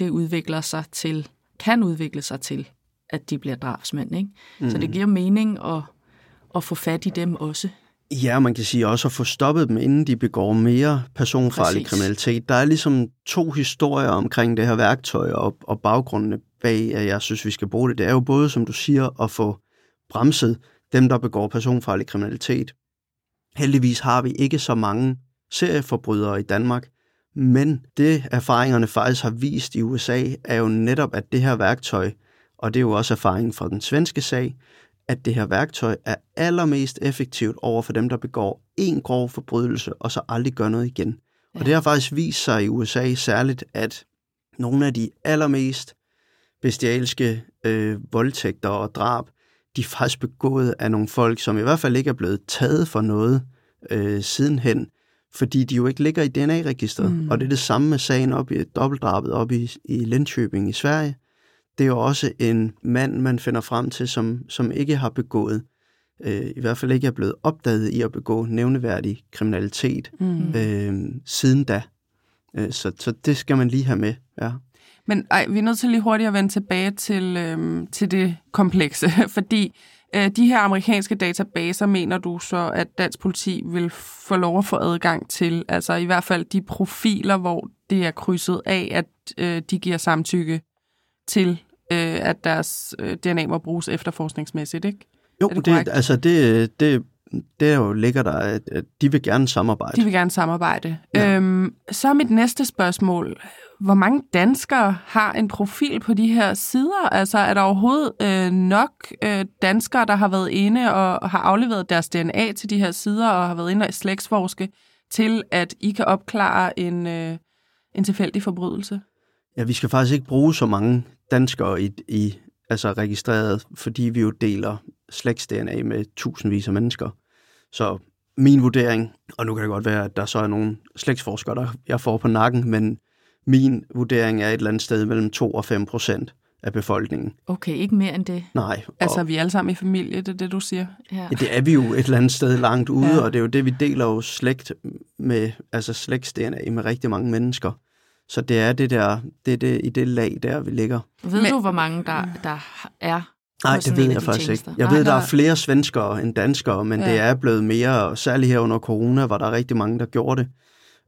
C: kan udvikle sig til, at de bliver drabsmænd, ikke? Så det giver mening at få fat i dem også.
D: Ja, man kan sige også at få stoppet dem, inden de begår mere personfarlig kriminalitet. Der er ligesom 2 historier omkring det her værktøj og baggrundene bag, at jeg synes, vi skal bruge det. Det er jo både, som du siger, at få bremset dem, der begår personfarlig kriminalitet. Heldigvis har vi ikke så mange serieforbrydere i Danmark, men det erfaringerne faktisk har vist i USA, er jo netop, at det her værktøj, og det er jo også erfaringen fra den svenske sag, at det her værktøj er allermest effektivt over for dem, der begår en grov forbrydelse, og så aldrig gør noget igen. Ja. Og det har faktisk vist sig i USA særligt, at nogle af de allermest bestialske voldtægter og drab, de er faktisk begået af nogle folk, som i hvert fald ikke er blevet taget for noget sidenhen, fordi de jo ikke ligger i DNA-registret. Og det er det samme med sagen op i dobbeltdrabet op i Linköping i Sverige. Det er jo også en mand, man finder frem til, som ikke har begået, i hvert fald ikke er blevet opdaget i at begå nævneværdig kriminalitet siden da. Så det skal man lige have med, ja.
B: Men vi er nødt til lige hurtigt at vende tilbage til det komplekse, fordi de her amerikanske databaser, mener du så, at dansk politi vil få lov at få adgang til, altså i hvert fald de profiler, hvor det er krydset af, at de giver samtykke til, at deres DNA må bruges efterforskningsmæssigt, ikke?
D: Jo, det er jo ligger der, at de vil gerne samarbejde.
B: De vil gerne samarbejde.
D: Ja.
B: Så er mit næste spørgsmål. Hvor mange danskere har en profil på de her sider? Altså er der overhovedet nok danskere, der har været inde og har afleveret deres DNA til de her sider og har været inde og slægtsforske til, at I kan opklare en tilfældig forbrydelse?
D: Ja, vi skal faktisk ikke bruge så mange danskere i altså registreret, fordi vi jo deler slægts-DNA med tusindvis af mennesker. Så min vurdering, og nu kan det godt være, at der så er nogle slægtsforskere, der jeg får på nakken, men min vurdering er et eller andet sted mellem 2% og 5% af befolkningen.
C: Okay, ikke mere end det?
D: Nej.
B: Altså, vi er alle sammen i familie, det er det, du siger?
D: Ja, det er vi jo et eller andet sted langt ude, ja. Og det er jo det, vi deler jo slægt med, altså slægts-DNA med rigtig mange mennesker. Så det er det i det lag, der vi ligger.
C: Ved du, hvor mange der er?
D: Nej, det ved jeg faktisk ikke. Jeg ved, der er flere svenskere end danskere, men det er blevet mere, særligt her under corona, var der rigtig mange, der gjorde det.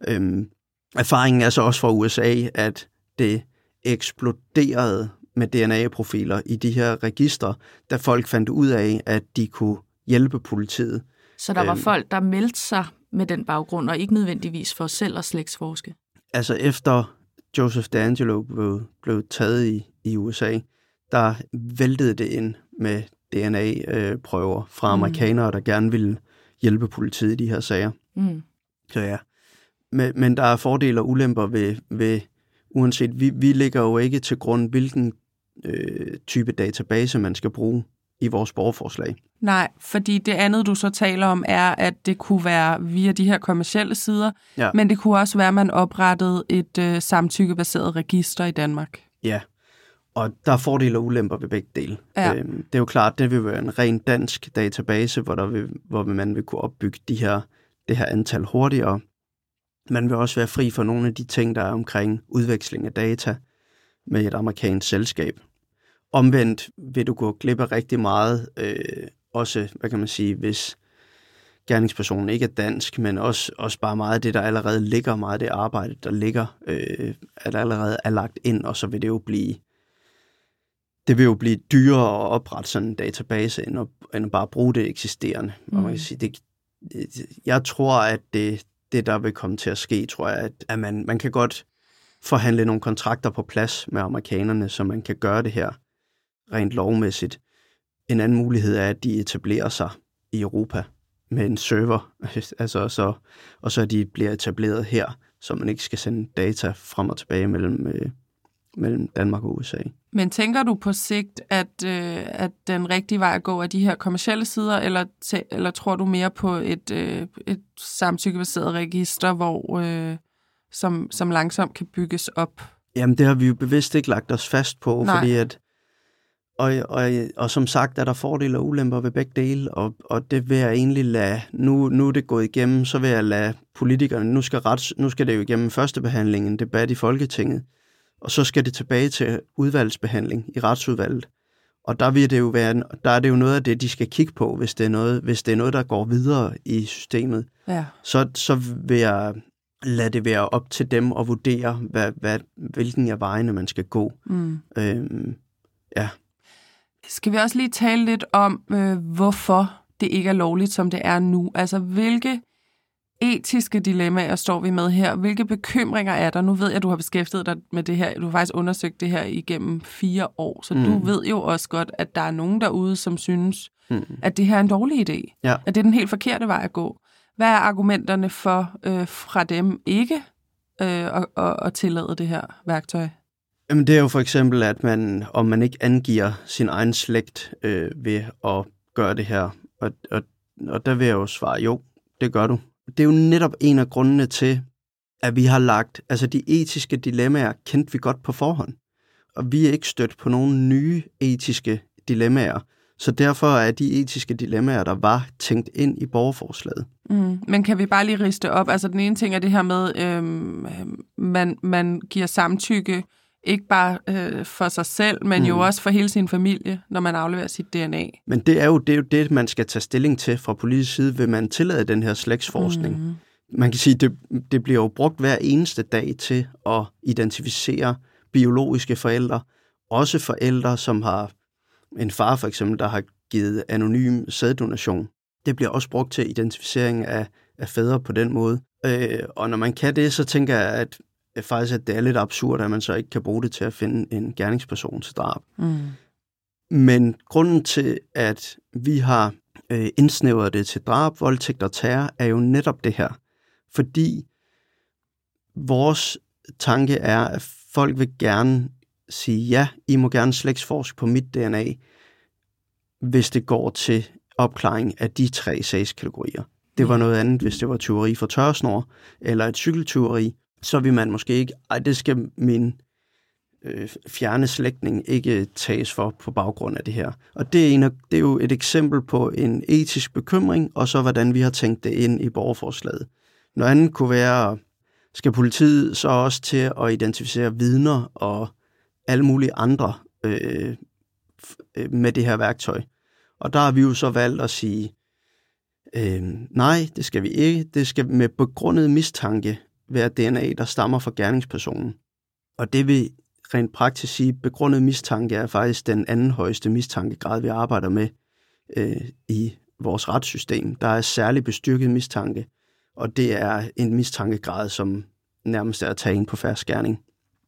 D: Erfaringen er så også fra USA, at det eksploderede med DNA-profiler i de her registre, da folk fandt ud af, at de kunne hjælpe politiet.
C: Så der var folk, der meldte sig med den baggrund, og ikke nødvendigvis for selv at slægtsforske?
D: Altså efter Joseph DeAngelo blev taget i USA, der væltede det ind med DNA-prøver fra amerikanere, der gerne ville hjælpe politiet i de her sager. Så ja. Men der er fordele og ulemper ved uanset, vi lægger jo ikke til grund, hvilken type database man skal bruge i vores borgerforslag.
B: Nej, fordi det andet, du så taler om, er, at det kunne være via de her kommercielle sider, men det kunne også være, at man oprettede et samtykkebaseret register i Danmark. Ja,
D: og der er fordele og ulemper ved begge dele. Ja. Det er jo klart, det vil være en ren dansk database, hvor man vil kunne opbygge det her antal hurtigere. Man vil også være fri for nogle af de ting, der er omkring udveksling af data med et amerikansk selskab. Omvendt vil du gå glip af rigtig meget, også, hvad kan man sige, hvis gerningspersonen ikke er dansk, men også bare meget af det, der allerede ligger, meget af det arbejde, der ligger, at allerede er lagt ind, og så vil det jo blive dyrere at oprette sådan en database, end at bare bruge det eksisterende. Og man kan sige, jeg tror, at det, der vil komme til at ske, tror jeg, at man kan godt forhandle nogle kontrakter på plads med amerikanerne, så man kan gøre det her rent lovmæssigt. En anden mulighed er, at de etablerer sig i Europa med en server, altså, og så de bliver etableret her, så man ikke skal sende data frem og tilbage mellem Danmark og USA.
B: Men tænker du på sigt, at den rigtige vej at gå er de her kommercielle sider, eller tror du mere på et samtykkebaseret register, hvor som langsomt kan bygges op?
D: Jamen, det har vi jo bevidst ikke lagt os fast på, fordi at og som sagt er der fordele og ulemper ved begge dele, og det vil jeg egentlig lade, nu er det gået igennem, så vil jeg lade politikerne, nu skal det jo igennem første behandling, en debat i Folketinget, og så skal det tilbage til udvalgsbehandling i retsudvalget, Og der vil det jo være, der er det jo noget af det, de skal kigge på, hvis det er noget, der går videre i systemet.
B: Ja.
D: Så vil jeg lade det være op til dem at vurdere, hvilken af vejene man skal gå. Ja.
B: Skal vi også lige tale lidt om, hvorfor det ikke er lovligt, som det er nu? Altså, hvilke etiske dilemmaer står vi med her? Hvilke bekymringer er der? Nu ved jeg, at du har beskæftiget dig med det her. Du har faktisk undersøgt det her igennem 4 år, så du ved jo også godt, at der er nogen derude, som synes, at det her er en dårlig idé.
D: Ja.
B: At det er den helt forkerte vej at gå. Hvad er argumenterne for fra dem ikke at tillade det her værktøj?
D: Jamen, det er jo for eksempel, at om man ikke angiver sin egen slægt ved at gøre det her. Og der vil jeg jo svare, jo, det gør du. Det er jo netop en af grundene til, at vi har lagt, altså de etiske dilemmaer kendte vi godt på forhånd. Og vi er ikke stødt på nogle nye etiske dilemmaer. Så derfor er de etiske dilemmaer, der var tænkt ind i borgerforslaget.
B: Men kan vi bare lige riste op? Altså den ene ting er det her med, man giver samtykke, ikke bare for sig selv, men jo også for hele sin familie, når man afleverer sit DNA. Men
D: det er jo det, man skal tage stilling til fra politisk side, vil man tillade den her slægtsforskning. Man kan sige, det bliver jo brugt hver eneste dag til at identificere biologiske forældre, også forældre, som har en far for eksempel, der har givet anonym sæddonation. Det bliver også brugt til identificering af fædre på den måde. Og når man kan det, så tænker jeg, at det er lidt absurd, at man så ikke kan bruge det til at finde en gerningsperson til drab. Men grunden til, at vi har indsnævret det til drab, voldtægt og terror, er jo netop det her. Fordi vores tanke er, at folk vil gerne sige, ja, I må gerne slægtsforske på mit DNA, hvis det går til opklaring af de 3 sagskategorier. Det var noget andet, hvis det var tyveri for tørresnor, eller et cykeltyveri, så vil man måske ikke, det skal min fjerne slægtning ikke tages for på baggrund af det her. Og det er jo et eksempel på en etisk bekymring, og så hvordan vi har tænkt det ind i borgerforslaget. Noget andet kunne være, skal politiet så også til at identificere vidner og alle mulige andre med det her værktøj. Og der har vi jo så valgt at sige, nej, det skal vi ikke. Det skal med begrundet mistanke være DNA, der stammer fra gerningspersonen. Og det vil rent praktisk sige, begrundet mistanke er faktisk den anden højeste mistankegrad, vi arbejder med i vores retssystem. Der er særlig bestyrket mistanke, og det er en mistankegrad, som nærmest er at tage ind på fersk gerning.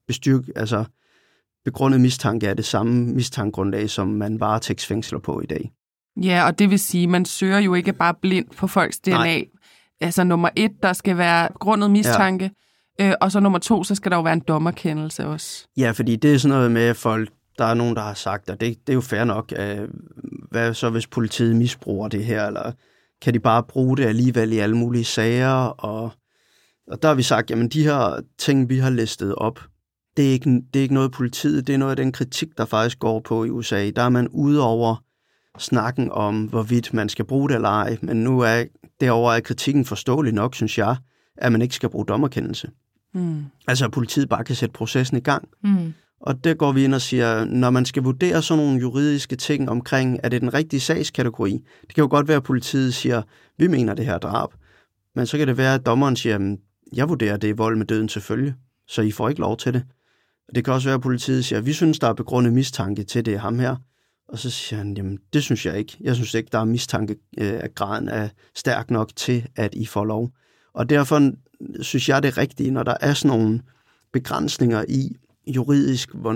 D: Begrundet mistanke er det samme mistankegrundlag, som man varetægtsfængsler på i dag.
B: Ja, og det vil sige, man søger jo ikke bare blindt på folks DNA. Nej. Altså nummer 1, der skal være begrundet mistanke, og så nummer 2, så skal der jo være en dommerkendelse også.
D: Ja, fordi det er sådan noget med folk, der er nogen, der har sagt, og det er jo fair nok, hvad så hvis politiet misbruger det her, eller kan de bare bruge det alligevel i alle mulige sager, og der har vi sagt, jamen de her ting, vi har listet op, det er ikke noget politiet, det er noget af den kritik, der faktisk går på i USA. Der er man ude over snakken om, hvorvidt man skal bruge det eller ej, men nu er derovre er kritikken forståelig nok, synes jeg, at man ikke skal bruge dommerkendelse. Altså at politiet bare kan sætte processen i gang. Og der går vi ind og siger, når man skal vurdere sådan nogle juridiske ting omkring, er det den rigtige sagskategori? Det kan jo godt være, at politiet siger, vi mener det her drab, men så kan det være, at dommeren siger, jeg vurderer det er vold med døden til følge, så I får ikke lov til det. Det kan også være, at politiet siger, vi synes, der er begrundet mistanke til det ham her. Og så siger han, jamen det synes jeg ikke. Jeg synes ikke, der er mistanke, at graden er stærk nok til, at I får lov. Og derfor synes jeg, det er rigtigt, når der er sådan nogle begrænsninger i juridisk, hvor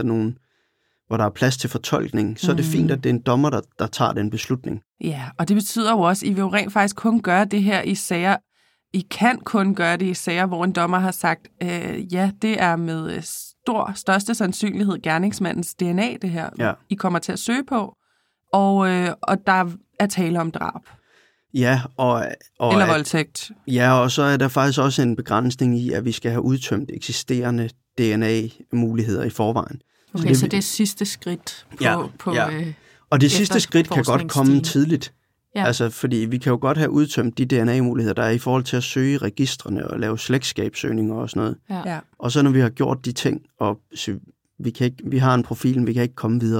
D: der er plads til fortolkning, så er det fint, at det er en dommer, der tager den beslutning.
B: Ja, og det betyder jo også, at I vil jo rent faktisk kun gøre det her i sager. I kan kun gøre det i sager, hvor en dommer har sagt, ja, det er med største sandsynlighed gerningsmandens DNA, det her, I kommer til at søge på, og der er tale om drab.
D: Ja,
B: eller voldtægt.
D: Ja, og så er der faktisk også en begrænsning i, at vi skal have udtømt eksisterende DNA-muligheder i forvejen.
C: Okay, så det er sidste skridt på
D: og det sidste skridt kan godt komme tidligt. Ja. Altså, fordi vi kan jo godt have udtømt de DNA-muligheder, der er i forhold til at søge i registrene og lave slægtskabssøgninger og sådan noget.
B: Ja.
D: Og så når vi har gjort de ting, og vi har en profil, vi kan ikke komme videre,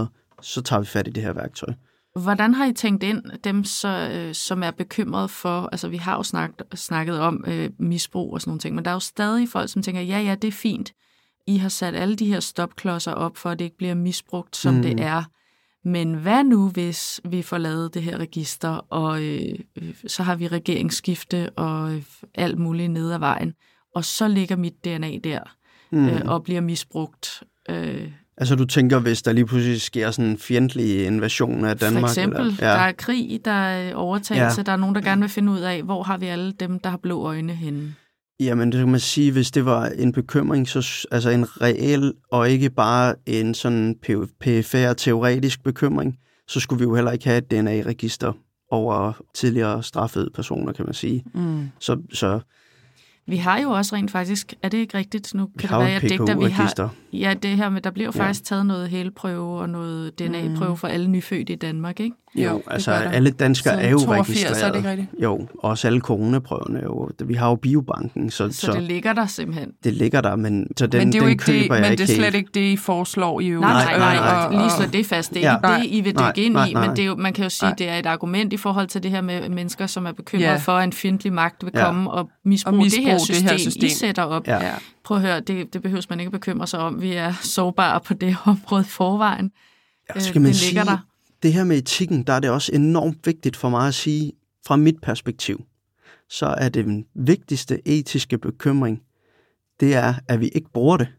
D: så tager vi fat i det her værktøj.
C: Hvordan har I tænkt ind, dem som er bekymrede for, altså vi har jo snakket om misbrug og sådan nogle ting, men der er jo stadig folk, som tænker, ja, det er fint. I har sat alle de her stopklodser op, for at det ikke bliver misbrugt, som det er. Men hvad nu, hvis vi får lavet det her register, og så har vi regeringsskifte og alt muligt ned ad vejen, og så ligger mit DNA der og bliver misbrugt.
D: Altså du tænker, hvis der lige pludselig sker sådan en fjendtlig invasion af Danmark?
C: For eksempel,
D: eller? Ja.
C: Der er krig, der er overtagelse, der er nogen, der gerne vil finde ud af, hvor har vi alle dem, der har blå øjne henne?
D: Jamen, det kan man sige, hvis det var en bekymring, så altså en reel og ikke bare en sådan perifær teoretisk bekymring, så skulle vi jo heller ikke have et DNA-register over tidligere straffede personer, kan man sige. Så
C: vi har jo også rent faktisk, er det ikke rigtigt? Nu kan
D: det være,
C: at digter, vi har. Ja, det her med, der bliver jo faktisk taget noget helprøve og noget DNA-prøve for alle nyfødte i Danmark, ikke?
D: Jo, altså alle danskere er jo
B: 82,
D: registreret.
B: Så er det ikke rigtigt?
D: Jo, også alle coronaprøverne jo. Vi har jo biobanken, så
C: det ligger der simpelthen.
D: Det ligger der, men så den,
B: men det er jo
D: den
B: ikke
D: køber
B: det,
D: jeg
B: men
D: ikke
B: det er slet
D: helt.
B: ikke det, I foreslår i
C: Nej. Lige slå det fast. Det er ikke det, I vil dykke ind i, men det er jo, man kan jo sige, at det er et argument i forhold til det her med mennesker, som er bekymrede for, at en fjendtlig magt vil komme og misbruge det her system, I sætter op.
B: Ja.
C: Prøv at høre, det behøver man ikke bekymre sig om. Vi er sårbare på det område forvejen.
D: Skal man sige, der. Det her med etikken, der er det også enormt vigtigt for mig at sige, fra mit perspektiv, så er det den vigtigste etiske bekymring, det er, at vi ikke bruger det.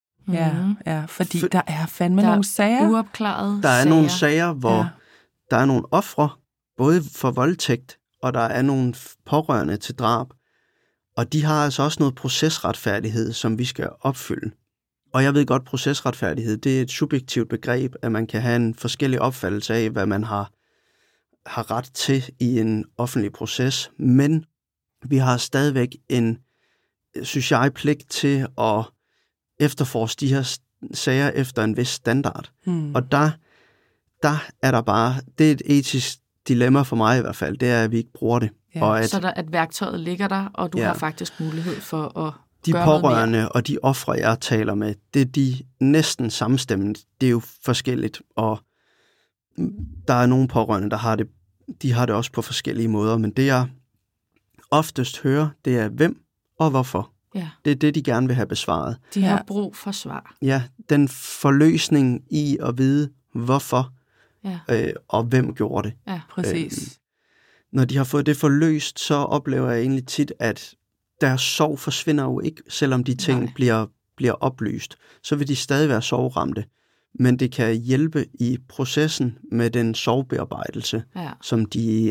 B: Ja, fordi der er fandme nogle sager.
C: Uopklarede
D: der er nogle sager, hvor der er nogle ofre, både for voldtægt, og der er nogle pårørende til drab. Og de har altså også noget procesretfærdighed, som vi skal opfylde. Og jeg ved godt, procesretfærdighed, det er et subjektivt begreb, at man kan have en forskellig opfattelse af, hvad man har ret til i en offentlig proces. Men vi har stadigvæk en, synes jeg, pligt til at efterforske de her sager efter en vis standard. Og der er der bare, det er et etisk dilemma for mig i hvert fald, det er, at vi ikke bruger det.
C: Ja, og så at værktøjet ligger der, og du har faktisk mulighed for at
D: de pårørende og de ofre, jeg taler med, det er de næsten samstemmende. Det er jo forskelligt, og der er nogle pårørende, der har det, de har det også på forskellige måder, men det jeg oftest hører, det er hvem og hvorfor.
C: Ja.
D: Det er det, de gerne vil have besvaret.
C: De har brug for svar.
D: Ja, den forløsning i at vide, hvorfor og hvem gjorde det.
B: Ja, præcis.
D: Når de har fået det forløst, så oplever jeg egentlig tit, at deres sorg forsvinder jo ikke, selvom de ting bliver oplyst. Så vil de stadig være sorgramte. Men det kan hjælpe i processen med den sorgbearbejdelse, som de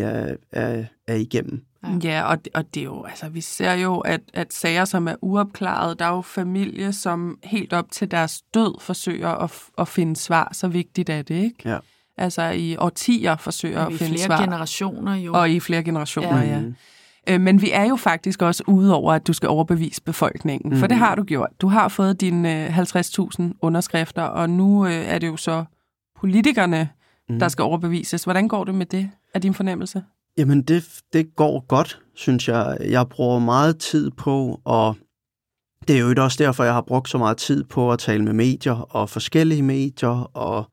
D: er igennem.
B: Ja, og det er jo, altså vi ser jo, at sager, som er uopklaret, der er jo familie, som helt op til deres død forsøger at finde svar, så vigtigt er det, ikke?
D: Ja.
B: Altså i årtier forsøger at finde svar.
C: Og i flere generationer jo.
B: Og i flere generationer, ja. Men vi er jo faktisk også ude over, at du skal overbevise befolkningen, for det har du gjort. Du har fået dine 50.000 underskrifter, og nu er det jo så politikerne, der skal overbevises. Hvordan går det med det, af din fornemmelse?
D: Jamen, det går godt, synes jeg. Jeg bruger meget tid på, og det er jo også derfor, jeg har brugt så meget tid på at tale med medier og forskellige medier, og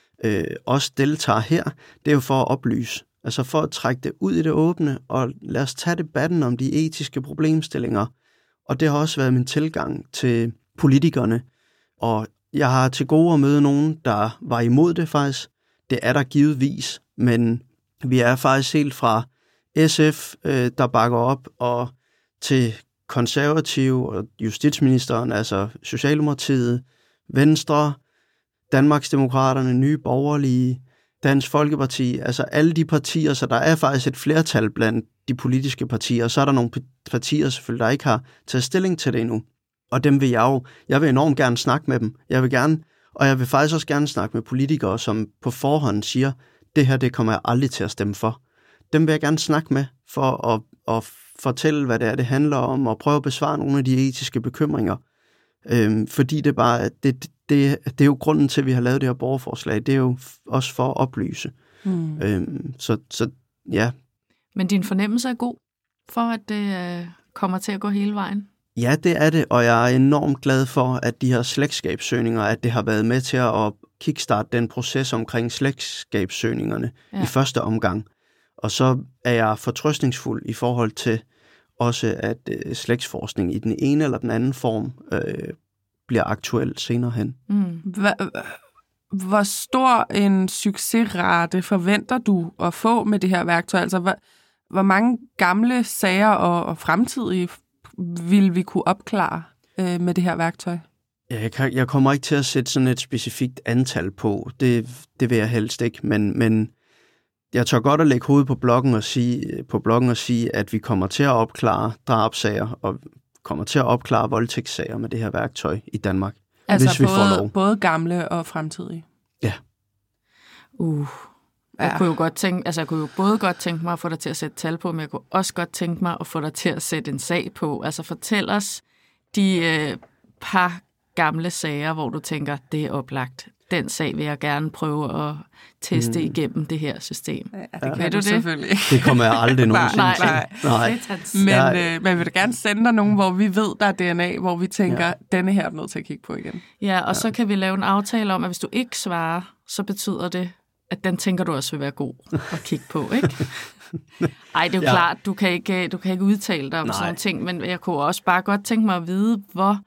D: også deltager her. Det er jo for at oplyse. Altså for at trække det ud i det åbne, og lad os tage debatten om de etiske problemstillinger. Og det har også været min tilgang til politikerne. Og jeg har til gode at møde nogen, der var imod det faktisk. Det er der givetvis, men vi er faktisk helt fra SF, der bakker op, og til konservative og justitsministeren, altså Socialdemokratiet, Venstre, Danmarksdemokraterne, Nye Borgerlige, Dansk Folkeparti, altså alle de partier, så der er faktisk et flertal blandt de politiske partier, og så er der nogle partier selvfølgelig, der ikke har taget stilling til det endnu. Og dem vil jeg vil enormt gerne snakke med dem. Jeg vil faktisk også gerne snakke med politikere, som på forhånd siger, det her, det kommer jeg aldrig til at stemme for. Dem vil jeg gerne snakke med, for at fortælle, hvad det er, det handler om, og prøve at besvare nogle af de etiske bekymringer. Fordi det bare, det er jo grunden til, at vi har lavet det her borgerforslag. Det er jo også for at oplyse. Så ja.
C: Men din fornemmelse er god for, at det kommer til at gå hele vejen?
D: Ja, det er det, og jeg er enormt glad for, at de her slægtskabssøgninger, at det har været med til kickstarte den proces omkring slægtskabssøgningerne i første omgang. Og så er jeg fortrøstningsfuld i forhold til også, at slægtsforskning i den ene eller den anden form bliver aktuel senere hen.
B: Hvor stor en succesrate forventer du at få med det her værktøj? Altså, hvor mange gamle sager og fremtidige vil vi kunne opklare med det her værktøj?
D: Jeg kommer ikke til at sætte sådan et specifikt antal på. Det vil jeg helst ikke, men jeg tør godt at lægge hovedet på bloggen og sige, at vi kommer til at opklare drabsager og kommer til at opklare voldtægtssager med det her værktøj i Danmark.
B: Altså
D: hvis vi får lov.
B: Både gamle og fremtidige?
D: Ja.
C: Jeg kunne jo både godt tænke mig at få dig til at sætte tal på, men jeg kunne også godt tænke mig at få dig til at sætte en sag på. Altså fortæl os de par gamle sager, hvor du tænker, det er oplagt. Den sag vil jeg gerne prøve at teste igennem det her system.
B: Ja, det kan du selvfølgelig.
D: Det kommer jeg aldrig nogensinde til.
B: Nej. Men vil du gerne sende dig nogen, hvor vi ved, der er DNA, hvor vi tænker, denne her er nødt til at kigge på igen.
C: Ja, og så kan vi lave en aftale om, at hvis du ikke svarer, så betyder det, at den tænker du også vil være god at kigge på, ikke? Ej, det er jo klart, du kan ikke udtale dig om sådan ting, men jeg kunne også bare godt tænke mig at vide,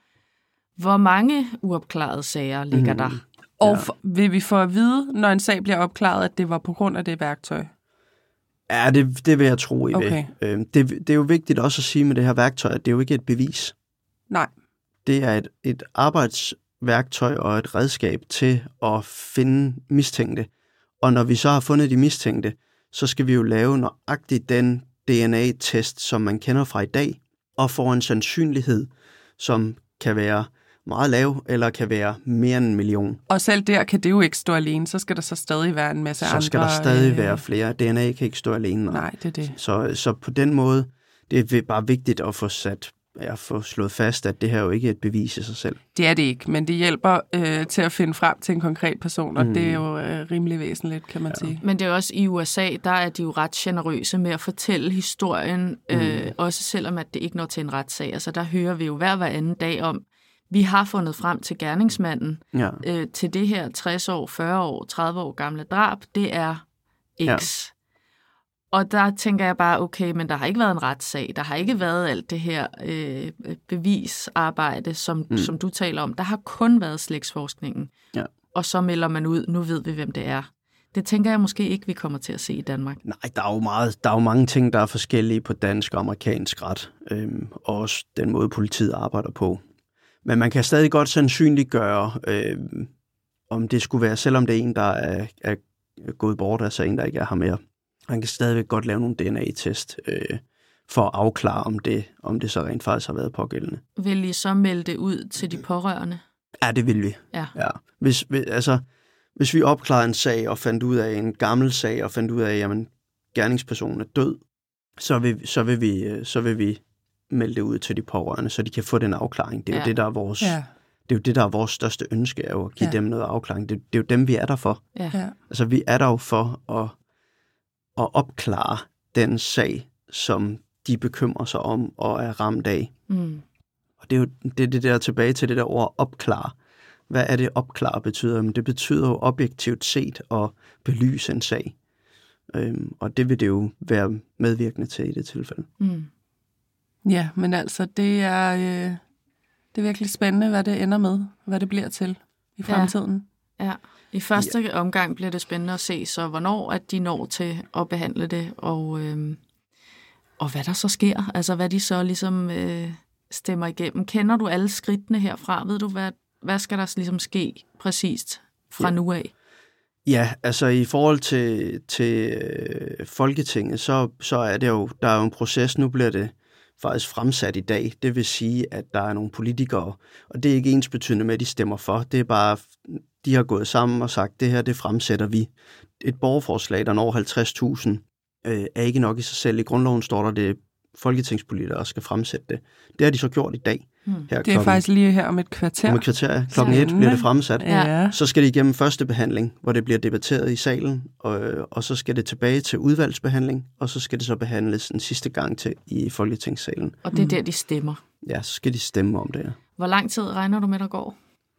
C: hvor mange uopklarede sager ligger der.
B: Og vil vi få at vide, når en sag bliver opklaret, at det var på grund af det værktøj?
D: Ja, det vil jeg tro, I vil. Det er jo vigtigt også at sige med det her værktøj, at det er jo ikke et bevis.
B: Nej.
D: Det er et arbejdsværktøj og et redskab til at finde mistænkte. Og når vi så har fundet de mistænkte, så skal vi jo lave nøjagtigt den DNA-test, som man kender fra i dag, og få en sandsynlighed, som kan være meget lav, eller kan være mere end 1 million.
B: Og selv der kan det jo ikke stå alene, så skal der så stadig være en masse andre...
D: Så skal der stadig være flere. DNA kan ikke stå alene.
B: Nej, det er det.
D: Så på den måde, det er bare vigtigt at få slået fast, at det her jo ikke er et bevis i sig selv.
B: Det er det ikke, men det hjælper til at finde frem til en konkret person, og det er jo rimelig væsentligt, kan man sige.
C: Men det er også i USA, der er de jo ret generøse med at fortælle historien, også selvom at det ikke når til en retssag. Altså der hører vi jo hver anden dag om, vi har fundet frem til gerningsmanden til det her 60 år, 40 år, 30 år gamle drab. Det er X. Ja. Og der tænker jeg bare, okay, men der har ikke været en retssag. Der har ikke været alt det her bevisarbejde, som du taler om. Der har kun været slægtsforskningen. Ja. Og så melder man ud, nu ved vi, hvem det er. Det tænker jeg måske ikke, vi kommer til at se i Danmark.
D: Nej, der er jo mange ting, der er forskellige på dansk og amerikansk ret. Og også den måde, politiet arbejder på. Men man kan stadig godt sandsynliggøre, om det skulle være, selvom det er en, der er gået bort, altså en, der ikke er her mere. Man kan stadigvæk godt lave nogle DNA-test for at afklare, om det så rent faktisk har været pågældende.
C: Vil I så melde det ud til de pårørende?
D: Ja, det vil vi. Ja. Hvis vi opklarede en sag og fandt ud af en gammel sag og fandt ud af, at jamen, gerningspersonen er død, så vil vi melde det ud til de pårørende, så de kan få den afklaring. Det er jo det, der er vores... Ja. Det er jo det, der er vores største ønske, er jo at give dem noget afklaring. Det er jo dem, vi er der for. Ja. Altså, vi er der jo for at opklare den sag, som de bekymrer sig om og er ramt af. Og det er jo det der tilbage til det der ord opklare. Hvad er det opklare betyder? Men det betyder jo objektivt set at belyse en sag. Og det vil det jo være medvirkende til i det tilfælde.
B: Ja, men altså, det er virkelig spændende, hvad det ender med, hvad det bliver til i fremtiden.
C: Ja. I første omgang bliver det spændende at se, så hvornår at de når til at behandle det, og hvad der så sker, altså hvad de så ligesom stemmer igennem. Kender du alle skridtene herfra? Ved du, hvad skal der ligesom ske præcist fra nu af?
D: Ja, altså i forhold til Folketinget, så er det jo, der er jo en proces, nu bliver det faktisk fremsat i dag. Det vil sige, at der er nogle politikere, og det er ikke ensbetydende med, at de stemmer for. Det er bare, de har gået sammen og sagt, det her, det fremsætter vi. Et borgerforslag, der når 50.000, er ikke nok i sig selv. I grundloven står der, det folketingspolitikere, der skal fremsætte det. Det har de så gjort i dag.
B: Det er faktisk lige her om et kvarter.
D: Om et kvarter, klokken 1 bliver det fremsat. Ja. Så skal det igennem første behandling, hvor det bliver debatteret i salen, og så skal det tilbage til udvalgsbehandling, og så skal det så behandles en sidste gang til i Folketingssalen.
C: Og det er der, de stemmer?
D: Ja, så skal de stemme om det, ja.
C: Hvor lang tid regner du med, der går?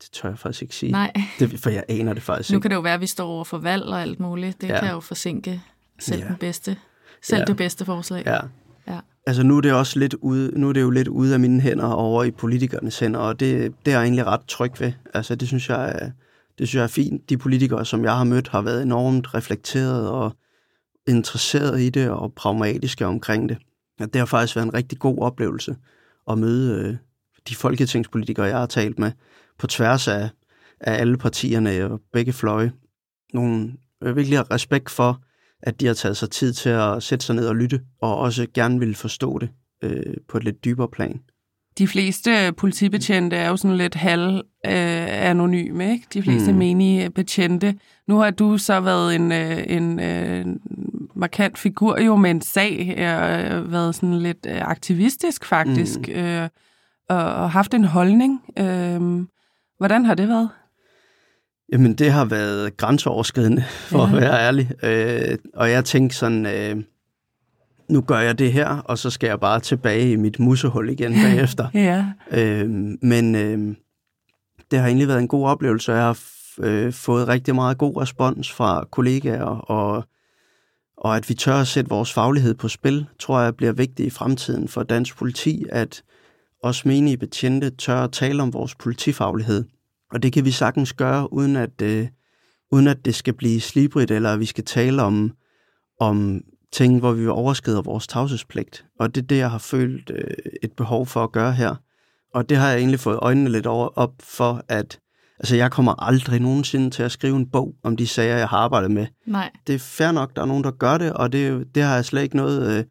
D: Det tør jeg faktisk ikke sige.
C: Nej.
D: For jeg aner det faktisk ikke.
C: Nu kan det jo være, at vi står over for valg og alt muligt. Det kan jo forsinke selv det bedste forslag.
D: Ja. Altså nu er det også lidt ude af mine hænder over i politikernes hænder, og det er jeg egentlig ret tryg ved. Altså det synes jeg er fint. De politikere, som jeg har mødt, har været enormt reflekteret og interesseret i det og pragmatiske omkring det. Det har faktisk været en rigtig god oplevelse at møde de folketingspolitikere, jeg har talt med, på tværs af alle partierne og begge fløje. Nogle virkelig respekt for, at de har taget sig tid til at sætte sig ned og lytte, og også gerne vil forstå det på et lidt dybere plan.
B: De fleste politibetjente er jo sådan lidt anonyme, ikke? De fleste menige betjente. Nu har du så været en markant figur jo med en sag, været sådan lidt aktivistisk faktisk, og haft en holdning. Hvordan har det været?
D: Jamen, det har været grænseoverskridende, for at være ærlig. Og jeg tænkte sådan, nu gør jeg det her, og så skal jeg bare tilbage i mit musehul igen bagefter. Men det har egentlig været en god oplevelse, og jeg har fået rigtig meget god respons fra kollegaer, og at vi tør at sætte vores faglighed på spil, tror jeg bliver vigtigt i fremtiden for dansk politi, at os menige betjente tør at tale om vores politifaglighed. Og det kan vi sagtens gøre, uden at det skal blive slibrigt, eller vi skal tale om ting, hvor vi overskrider vores tavshedspligt. Og det er det, jeg har følt et behov for at gøre her. Og det har jeg egentlig fået øjnene lidt op for, at altså, jeg kommer aldrig nogensinde til at skrive en bog om de sager, jeg har arbejdet med.
C: Nej.
D: Det er fair nok, der er nogen, der gør det, og det har jeg slet ikke noget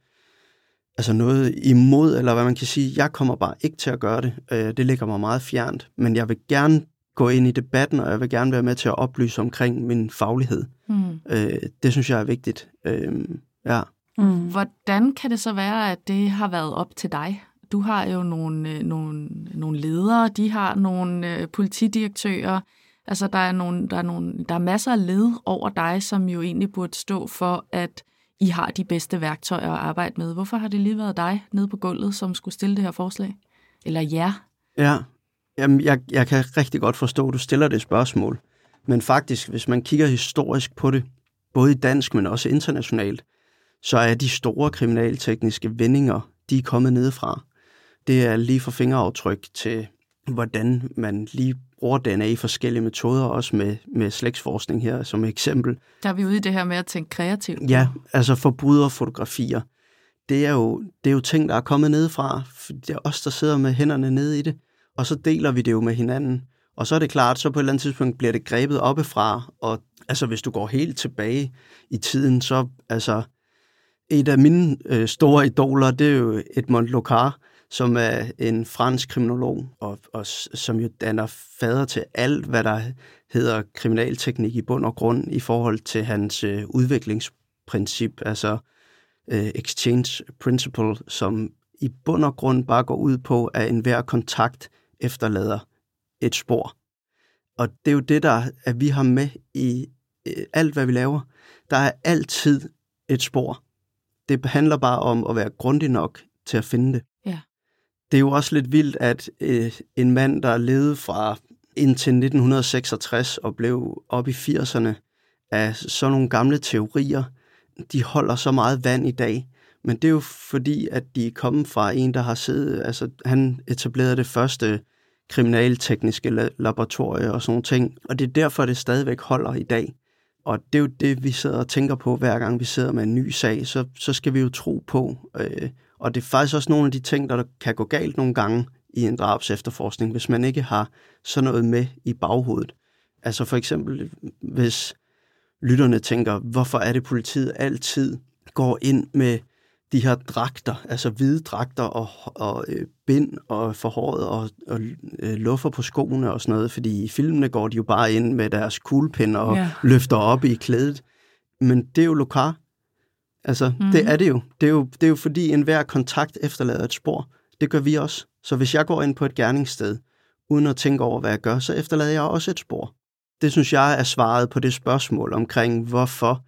D: imod, eller hvad man kan sige. Jeg kommer bare ikke til at gøre det. Det ligger mig meget fjernt. Men jeg vil gerne gå ind i debatten, og jeg vil gerne være med til at oplyse omkring min faglighed. Det synes jeg er vigtigt.
C: Hvordan kan det så være, at det har været op til dig? Du har jo nogle ledere, de har nogle politidirektører. Altså der er masser af led over dig, som jo egentlig burde stå for, at I har de bedste værktøjer at arbejde med. Hvorfor har det lige været dig nede på gulvet, som skulle stille det her forslag? Eller jer?
D: Ja, jamen, jeg kan rigtig godt forstå, at du stiller det spørgsmål. Men faktisk, hvis man kigger historisk på det, både i dansk, men også internationalt, så er de store kriminaltekniske vendinger, de er kommet nedefra. Det er lige fra fingeraftryk til, hvordan man lige bruger DNA i forskellige metoder, også med slægtsforskning her som eksempel.
C: Der er vi ude i det her med at tænke kreativt.
D: Ja, altså forbryderfotografier. Det er jo ting, der er kommet nedefra. Det er os, der sidder med hænderne nede i det, og så deler vi det jo med hinanden. Og så er det klart, så på et eller andet tidspunkt bliver det grebet oppefra, og altså hvis du går helt tilbage i tiden, så altså et af mine store idoler, det er jo Edmond Locard, som er en fransk kriminolog, og som jo danner fader til alt, hvad der hedder kriminalteknik i bund og grund i forhold til hans udviklingsprincip, altså exchange principle, som i bund og grund bare går ud på, at enhver kontakt efterlader et spor. Og det er jo det, at vi har med i alt, hvad vi laver. Der er altid et spor. Det handler bare om at være grundig nok til at finde det.
C: Ja.
D: Det er jo også lidt vildt, at en mand, der levede fra indtil 1966 og blev op i 80'erne af sådan nogle gamle teorier, de holder så meget vand i dag. Men det er jo fordi, at de er kommet fra en, der har siddet, altså han etablerede det første kriminaltekniske laboratorie og sådan nogle ting, og det er derfor, det stadigvæk holder i dag. Og det er jo det, vi sidder og tænker på, hver gang vi sidder med en ny sag, så skal vi jo tro på. Og det er faktisk også nogle af de ting, der kan gå galt nogle gange i en drabsefterforskning, hvis man ikke har sådan noget med i baghovedet. Altså for eksempel, hvis lytterne tænker, hvorfor er det politiet altid går ind med de her dragter, altså hvide dragter og bind og forhåret og luffer på skoene og sådan noget, fordi i filmene går de jo bare ind med deres kuglepind og løfter op i klædet. Men det er jo Locard. Altså, det er det jo. Det er jo fordi enhver kontakt efterlader et spor. Det gør vi også. Så hvis jeg går ind på et gerningssted, uden at tænke over, hvad jeg gør, så efterlader jeg også et spor. Det synes jeg er svaret på det spørgsmål omkring, hvorfor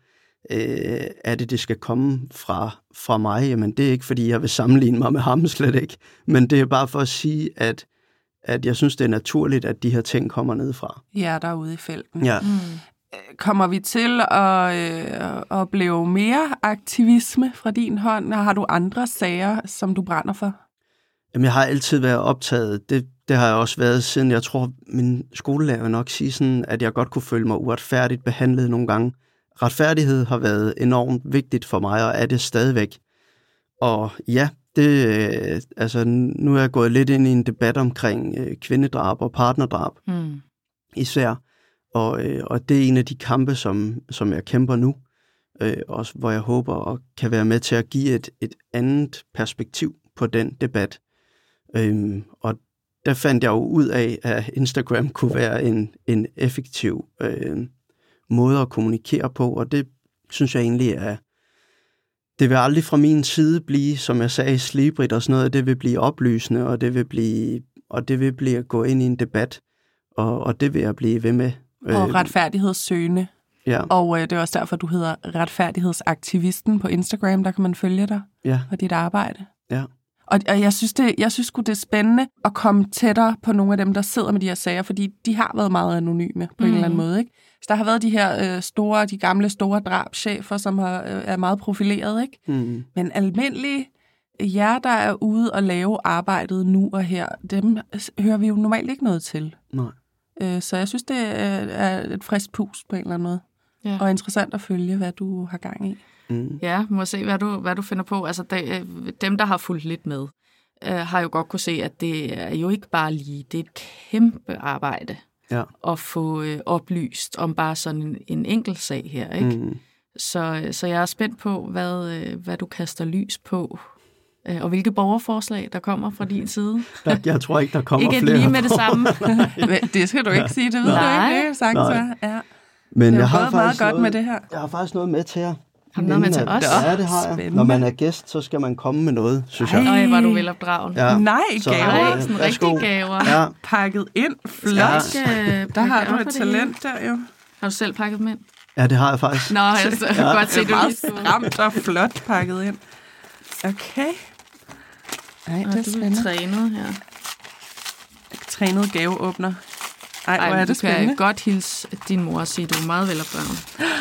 D: er det skal komme fra mig. Jamen, det er ikke, fordi jeg vil sammenligne mig med ham, slet ikke. Men det er bare for at sige, at jeg synes, det er naturligt, at de her ting kommer nedefra.
B: Ja, derude i felten.
D: Ja.
B: Kommer vi til at opleve mere aktivisme fra din hånd? Har du andre sager, som du brænder for?
D: Jamen, jeg har altid været optaget. Det har jeg også været siden, jeg tror, min skolelærer vil nok sige sådan, at jeg godt kunne føle mig uretfærdigt behandlet nogle gange. Retfærdighed har været enormt vigtigt for mig, og er det stadigvæk. Og ja, nu er jeg gået lidt ind i en debat omkring kvindedrab og partnerdrab, især. Og det er en af de kampe, som jeg kæmper nu, også hvor jeg håber at kan være med til at give et andet perspektiv på den debat. Og der fandt jeg jo ud af, at Instagram kunne være en effektiv måde at kommunikere på, og det synes jeg egentlig er... Det vil aldrig fra min side blive, som jeg sagde, slibrigt og sådan noget, det vil blive oplysende, og det vil blive at gå ind i en debat, og det vil jeg blive ved med.
B: Og retfærdighedssøgende.
D: Ja.
B: Og det er også derfor, du hedder retfærdighedsaktivisten på Instagram, der kan man følge dig og dit arbejde.
D: Ja.
B: Og jeg synes det er spændende at komme tættere på nogle af dem, der sidder med de her sager, fordi de har været meget anonyme på en eller anden måde, ikke? Så der har været de her de gamle store drabschefer, som er meget profileret, ikke? Men almindelige jer, der er ude og lave arbejdet nu og her, dem hører vi jo normalt ikke noget til.
D: Nej.
B: Så jeg synes, det er et frisk pust på en eller anden måde. Ja. Og interessant at følge, hvad du har gang i.
C: Ja, må se, hvad du finder på. Altså, dem, der har fulgt lidt med, har jo godt kunne se, at det er jo ikke bare lige, det er et kæmpe arbejde at få oplyst om bare sådan en enkelt sag her, ikke? Så jeg er spændt på, hvad du kaster lys på, og hvilke borgerforslag, der kommer fra din side.
D: Jeg tror ikke, der kommer
C: ikke
D: flere.
C: Ikke lige med det samme.
B: Det skal du ikke sige, det ved du ikke. Det sagtens være. Ja.
D: Men
B: det
D: jeg har
B: meget godt med det her.
D: Jeg har faktisk noget med til jer.
C: Har du noget med til os?
D: Ja, det har jeg. Når man er gæst, så skal man komme med noget, synes jeg.
C: Øj, var du velopdragen.
B: Ja. Nej, gaver.
C: Sådan rigtige gaver.
D: Ja.
B: Pakket ind. Flot.
C: Ja.
B: Der har du et talent der jo.
C: Har du selv pakket dem ind?
D: Ja, det har jeg faktisk.
C: Nå, altså, godt se,
B: det er meget stramt og flot pakket ind. Okay. Ej, det er spændende.
C: Trænet her.
B: Trænet gaveåbner. Ej, hvor er det spændende.
C: Du kan godt hilse din mor og sige, at du er meget velopdragen.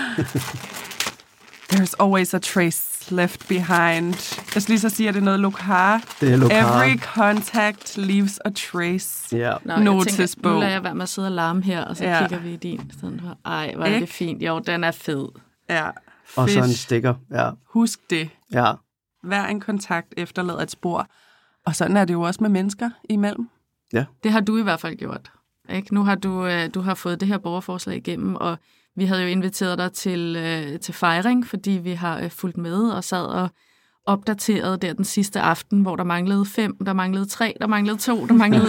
B: There's always a trace left behind. Jeg skal lige så sige, at det er noget lokar.
D: Det er lokar.
B: Every contact leaves a trace.
D: Ja.
B: Notesbog.
C: Nu lader jeg være med at sidde og larme her, og så kigger vi i din. Ej, hvor er det fint. Jo, den er fed.
B: Ja.
D: Og så en stikker. Ja.
B: Husk det.
D: Ja.
B: Hver en kontakt efterlader et spor. Og sådan er det jo også med mennesker imellem.
D: Ja.
C: Det har du i hvert fald gjort. Ikke? Nu har du har fået det her borgerforslag igennem, og vi havde jo inviteret dig til fejring, fordi vi har fulgt med og sad og opdateret der den sidste aften, hvor der manglede 5, der manglede 3, der manglede 2, der manglede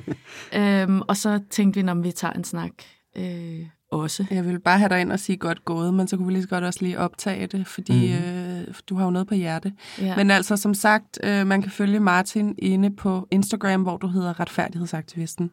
C: 1. Og så tænkte vi, om vi tager en snak også.
B: Jeg vil bare have dig ind og sige godt gået, men så kunne vi lige så godt også lige optage det, fordi du har jo noget på hjerte. Ja. Men altså, som sagt, man kan følge Martin inde på Instagram, hvor du hedder Retfærdighedsaktivisten.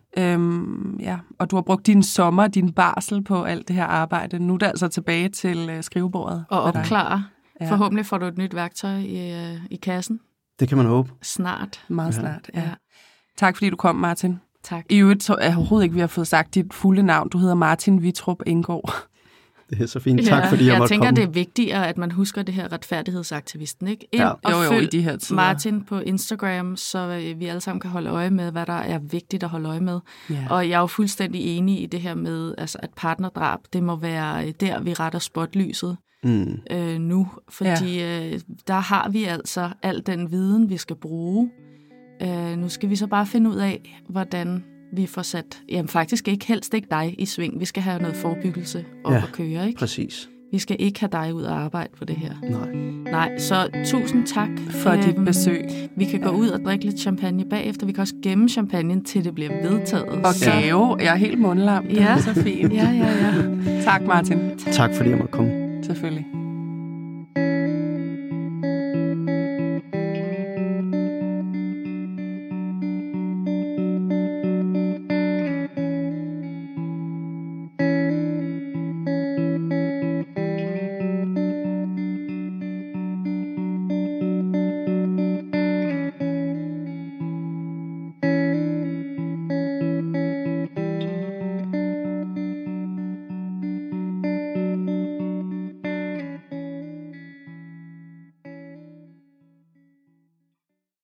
D: Ja.
B: Og du har brugt din sommer, din barsel på alt det her arbejde. Nu er det altså tilbage til skrivebordet.
C: Og opklare. Ja. Forhåbentlig får du et nyt værktøj i kassen.
D: Det kan man håbe.
C: Snart.
B: Meget snart, ja. Tak fordi du kom, Martin.
C: Tak.
B: I øvrigt så er overhovedet ikke, vi har fået sagt dit fulde navn. Du hedder Martin Wittrup Enggaard.
D: Det er så fint. Tak fordi jeg måtte komme.
C: Jeg tænker, det er vigtigere, at man husker det her retfærdighedsaktivisten, ikke?
B: Ind og følg i de her tider.
C: Martin på Instagram, så vi alle sammen kan holde øje med, hvad der er vigtigt at holde øje med. Ja. Og jeg er jo fuldstændig enig i det her med, altså, at partnerdrab, det må være der, vi retter spotlyset nu. Fordi der har vi altså al den viden, vi skal bruge. Nu skal vi så bare finde ud af, hvordan vi får sat, faktisk helst ikke dig i sving. Vi skal have noget forebyggelse op at køre, ikke?
D: Præcis.
C: Vi skal ikke have dig ud og arbejde på det her.
D: Nej,
C: så tusind tak
B: for dit besøg.
C: Vi kan gå ud og drikke lidt champagne bagefter. Vi kan også gemme champagnen, til det bliver vedtaget.
B: Og gave. Jeg er helt mundlam. Det er så fint.
C: Ja.
B: Tak, Martin.
D: Tak fordi jeg måtte komme.
B: Selvfølgelig.